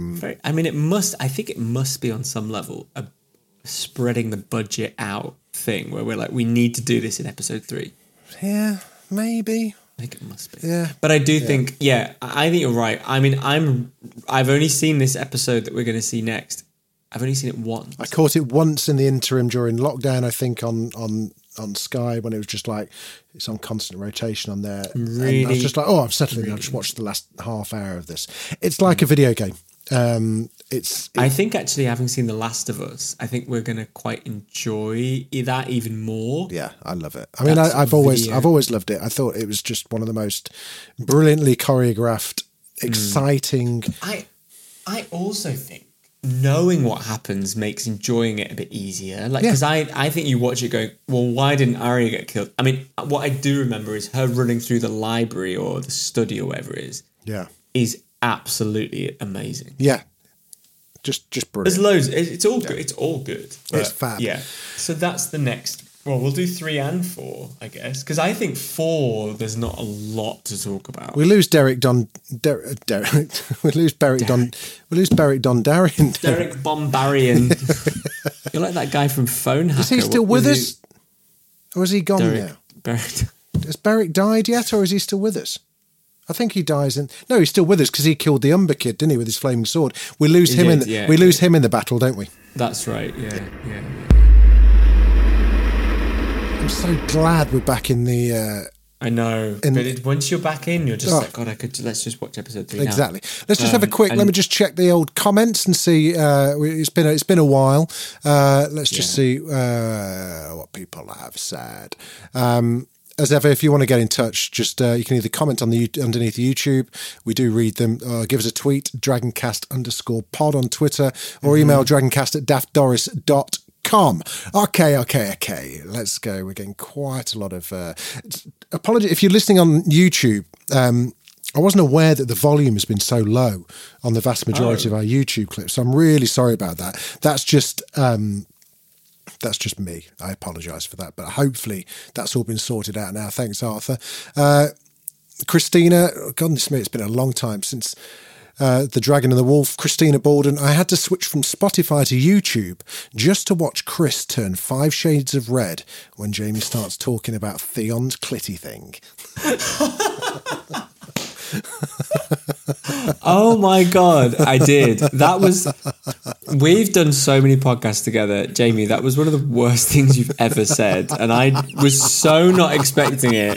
I think it must be on some level a spreading the budget out thing where we're like, we need to do this in episode 3. Yeah, maybe. I think it must be. Yeah. But I do think, I think you're right. I mean, I've only seen this episode that we're going to see next. I've only seen it once. I caught it once in the interim during lockdown, I think, on Sky, when it was just like, it's on constant rotation on there. Really? And I was just like, I'm settling in. I'll just watch the last half hour of this. It's like a video game. I think actually, having seen The Last of Us, I think we're going to quite enjoy that even more. Yeah, I love it. I mean, I've always loved it. I thought it was just one of the most brilliantly choreographed, exciting. I also think knowing what happens makes enjoying it a bit easier. Like, because I think you watch it going, well, why didn't Arya get killed? I mean, what I do remember is her running through the library or the study or whatever it is. Yeah, is absolutely amazing. Yeah, just brilliant. There's loads. It's all good. It's all good. It's fab. Yeah. So that's the next. Well, we'll do 3 and 4, I guess, because I think 4 there's not a lot to talk about. We lose Derek Dondarrion. We lose Beric Dondarrion. Derek Bombarian. You're like that guy from Phone Hacker. Is he still with us, or is he gone now? Has Beric died yet, or is he still with us? I think he dies no, he's still with us because he killed the Umber Kid, didn't he, with his flaming sword? We lose him lose him in the battle, don't we? That's right. Yeah. I'm so glad we're back in the. I know, but once you're back in, you're just like, God, let's just watch episode 3 exactly. Now. Let's just have a quick. Let me just check the old comments and see. It's been a while. Let's just see what people have said. As ever, if you want to get in touch, just you can either comment underneath YouTube. We do read them. Give us a tweet, dragoncast_pod on Twitter, or email dragoncast@daftdoris.com. Okay. Let's go. We're getting quite a lot of... apology if you're listening on YouTube. I wasn't aware that the volume has been so low on the vast majority of our YouTube clips, so I'm really sorry about that. That's just me. I apologise for that, but hopefully that's all been sorted out now. Thanks, Arthur. Christina, goodness me, it's been a long time since The Dragon and the Wolf. Christina Borden, I had to switch from Spotify to YouTube just to watch Chris turn 5 shades of red when Jamie starts talking about Theon's clitty thing. Oh my God, I did. We've done so many podcasts together, Jamie. That was one of the worst things you've ever said. And I was so not expecting it.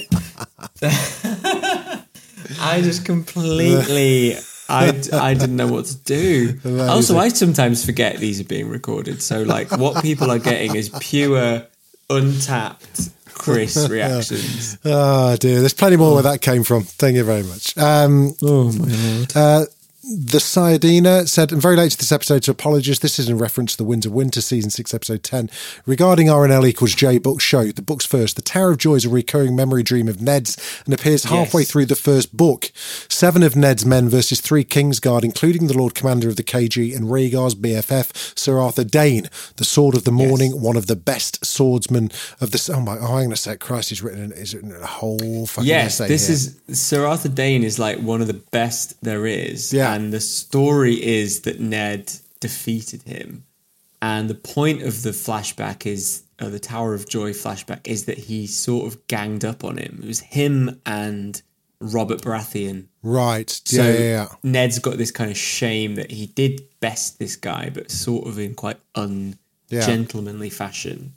I just completely, I didn't know what to do. Amazing. Also, I sometimes forget these are being recorded. So like what people are getting is pure, untapped Chris reactions. Oh dear, there's plenty more where that came from. Thank you very much. Oh my Lord. The Sayadina said, I'm very late to this episode, so apologies. This is in reference to the Winds of Winter, Season 6, Episode 10. Regarding RNL equals J book show, the book's first. The Tower of Joy is a recurring memory dream of Ned's and appears halfway through the first book. 7 of Ned's men versus 3 Kingsguard, including the Lord Commander of the KG and Rhaegar's BFF, Sir Arthur Dayne, the Sword of the Morning, one of the best swordsmen of the... I'm going to say, Christ, he's written a whole fucking essay this here. is... Sir Arthur Dayne is like one of the best there is. Yeah. And the story is that Ned defeated him. And the point of the flashback is, the Tower of Joy flashback, is that he sort of ganged up on him. It was him and Robert Baratheon. Right. So yeah. Ned's got this kind of shame that he did best this guy, but sort of in quite ungentlemanly fashion.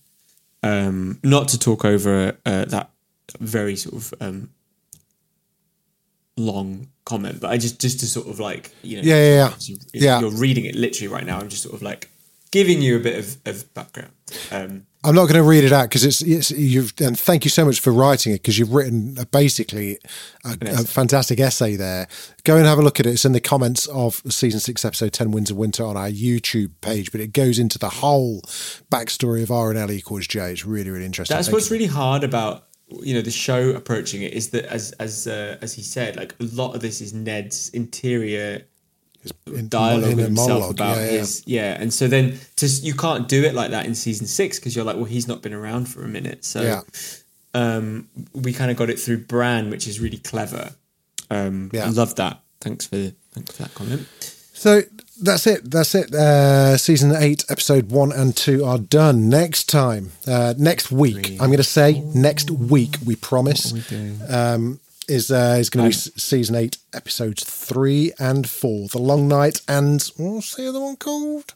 Not to talk over that very sort of long comment, but I just to sort of like, you know, you're reading it literally right now. I'm just sort of like giving you a bit of background. I'm not going to read it out because it's you've, and thank you so much for writing it, because you've written basically a fantastic essay there. Go and have a look at it. It's in the comments of season 6, episode 10, Winds of Winter, on our YouTube page, but it goes into the whole backstory of R and L equals J. It's really, really interesting. That's what's really hard about, you know, the show approaching it, is that as he said, like a lot of this is Ned's interior dialogue with himself about his and so then you can't do it like that in season 6 because you're like, well, he's not been around for a minute, so we kind of got it through Bran, which is really clever. I love that. Thanks for that comment. So that's it. Season 8, episode 1 and 2 are done. Next week, I'm going to say next week, we promise, is going to be season 8, episodes 3 and 4. The Long Night and what's the other one called?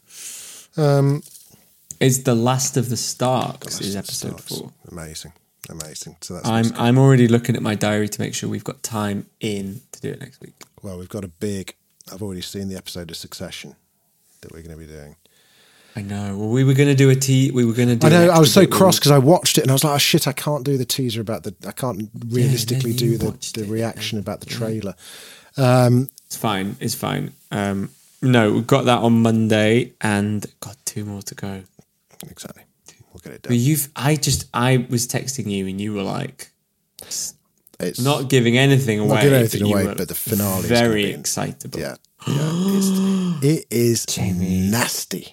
Is The Last of the Starks is episode 4. Amazing. So that's I'm already looking at my diary to make sure we've got time in to do it next week. Well, we've got I've already seen the episode of Succession that we're going to be doing. I know. Well, we were going to do I know. I was so cross because I watched it and I was like, oh shit, I can't do the teaser I can't realistically do the reaction about the trailer. It's fine. No, we've got that on Monday and got 2 more to go. Exactly. We'll get it done. I was texting you and you were like, it's not giving anything away. Not giving anything away, but the finale is very excitable. Yeah. It is nasty.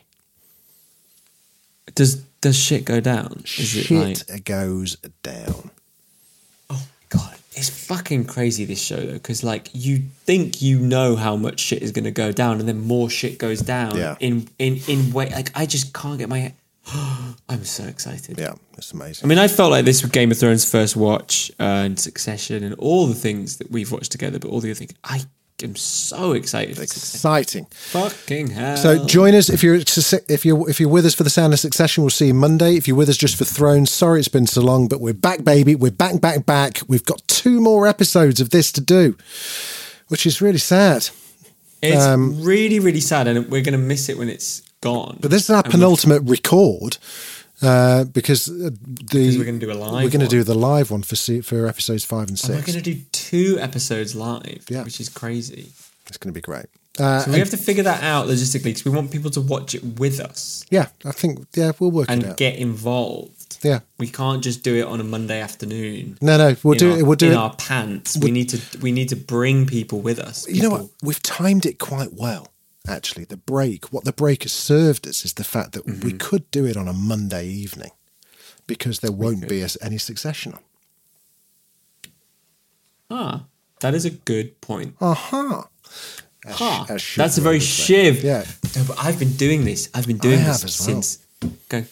Does shit go down? Shit goes down. Oh my God. It's fucking crazy, this show, though, because like you think you know how much shit is going to go down, and then more shit goes down in way. Like I just can't get my head. I'm so excited. Yeah, it's amazing. I mean, I felt like this with Game of Thrones first watch and Succession and all the things that we've watched together, but all the other things, I am so excited. Exciting. Fucking hell. So join us if you're with us for the Sound of Succession. We'll see you Monday. If you're with us just for Thrones, sorry it's been so long, but we're back, baby. We're back. We've got 2 more episodes of this to do, which is really sad. It's really, really sad, and we're going to miss it when it's gone. But this is our penultimate record because we're going to do a live. We're going to do the live one for episodes 5 and 6. And we're going to do 2 episodes live, which is crazy. It's going to be great. So we have to figure that out logistically because we want people to watch it with us. Yeah, I think we'll work it out and get involved. Yeah, we can't just do it on a Monday afternoon. No, we'll do it in our pants. We need to bring people with us. You know what? We've timed it quite well. Actually, what the break has served us is the fact that we could do it on a Monday evening because there won't be any Succession on. That is a good point. That's a very Shiv. Yeah. No, but I've been doing this. Since going,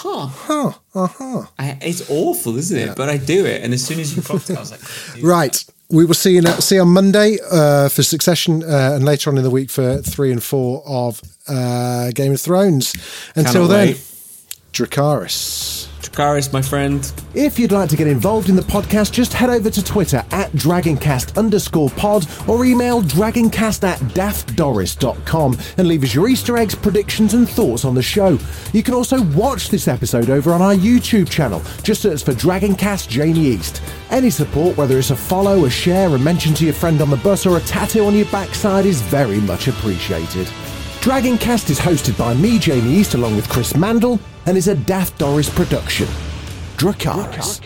it's awful, isn't it? But I do it, and as soon as you clocked it, I was like, right. We will see you on Monday for Succession and later on in the week for 3 and 4 of Game of Thrones. Until then, Dracarys. Dracarys, my friend. If you'd like to get involved in the podcast, just head over to Twitter @DragonCast_pod or email dragoncast@daftdoris.com and leave us your Easter eggs, predictions and thoughts on the show. You can also watch this episode over on our YouTube channel. Just search for Dragoncast Jamie East. Any support, whether it's a follow, a share, a mention to your friend on the bus or a tattoo on your backside, is very much appreciated. Dragoncast is hosted by me, Jamie East, along with Chris Mandel, and is a Daft Doris production. Dracarys.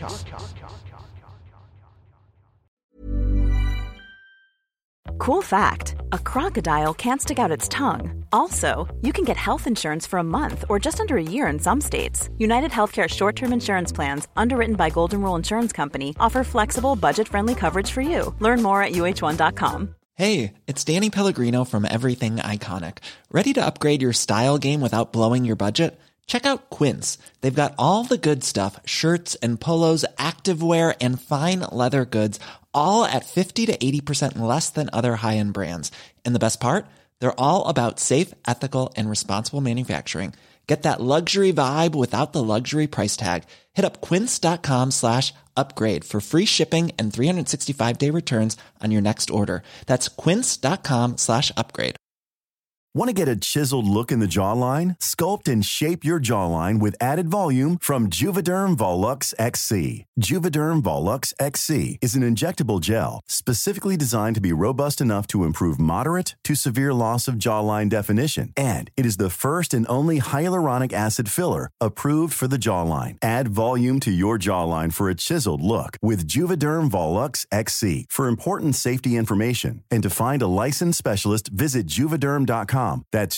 Cool fact, a crocodile can't stick out its tongue. Also, you can get health insurance for a month or just under a year in some states. United Healthcare short-term insurance plans, underwritten by Golden Rule Insurance Company, offer flexible, budget-friendly coverage for you. Learn more at UH1.com. Hey, it's Danny Pellegrino from Everything Iconic. Ready to upgrade your style game without blowing your budget? Check out Quince. They've got all the good stuff, shirts and polos, activewear, and fine leather goods, all at 50 to 80% less than other high-end brands. And the best part? They're all about safe, ethical, and responsible manufacturing. Get that luxury vibe without the luxury price tag. Hit up quince.com/upgrade for free shipping and 365-day returns on your next order. That's quince.com/upgrade. Want to get a chiseled look in the jawline? Sculpt and shape your jawline with added volume from Juvederm Volux XC. Juvederm Volux XC is an injectable gel specifically designed to be robust enough to improve moderate to severe loss of jawline definition. And it is the first and only hyaluronic acid filler approved for the jawline. Add volume to your jawline for a chiseled look with Juvederm Volux XC. For important safety information and to find a licensed specialist, visit Juvederm.com. That's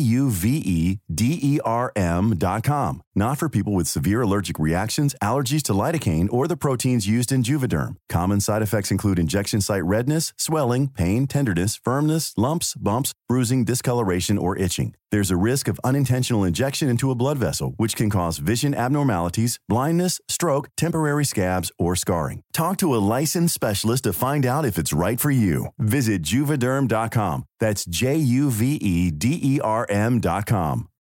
Juvederm.com. Not for people with severe allergic reactions, allergies to lidocaine, or the proteins used in Juvederm. Common side effects include injection site redness, swelling, pain, tenderness, firmness, lumps, bumps, bruising, discoloration, or itching. There's a risk of unintentional injection into a blood vessel, which can cause vision abnormalities, blindness, stroke, temporary scabs, or scarring. Talk to a licensed specialist to find out if it's right for you. Visit Juvederm.com. That's Juvederm.com.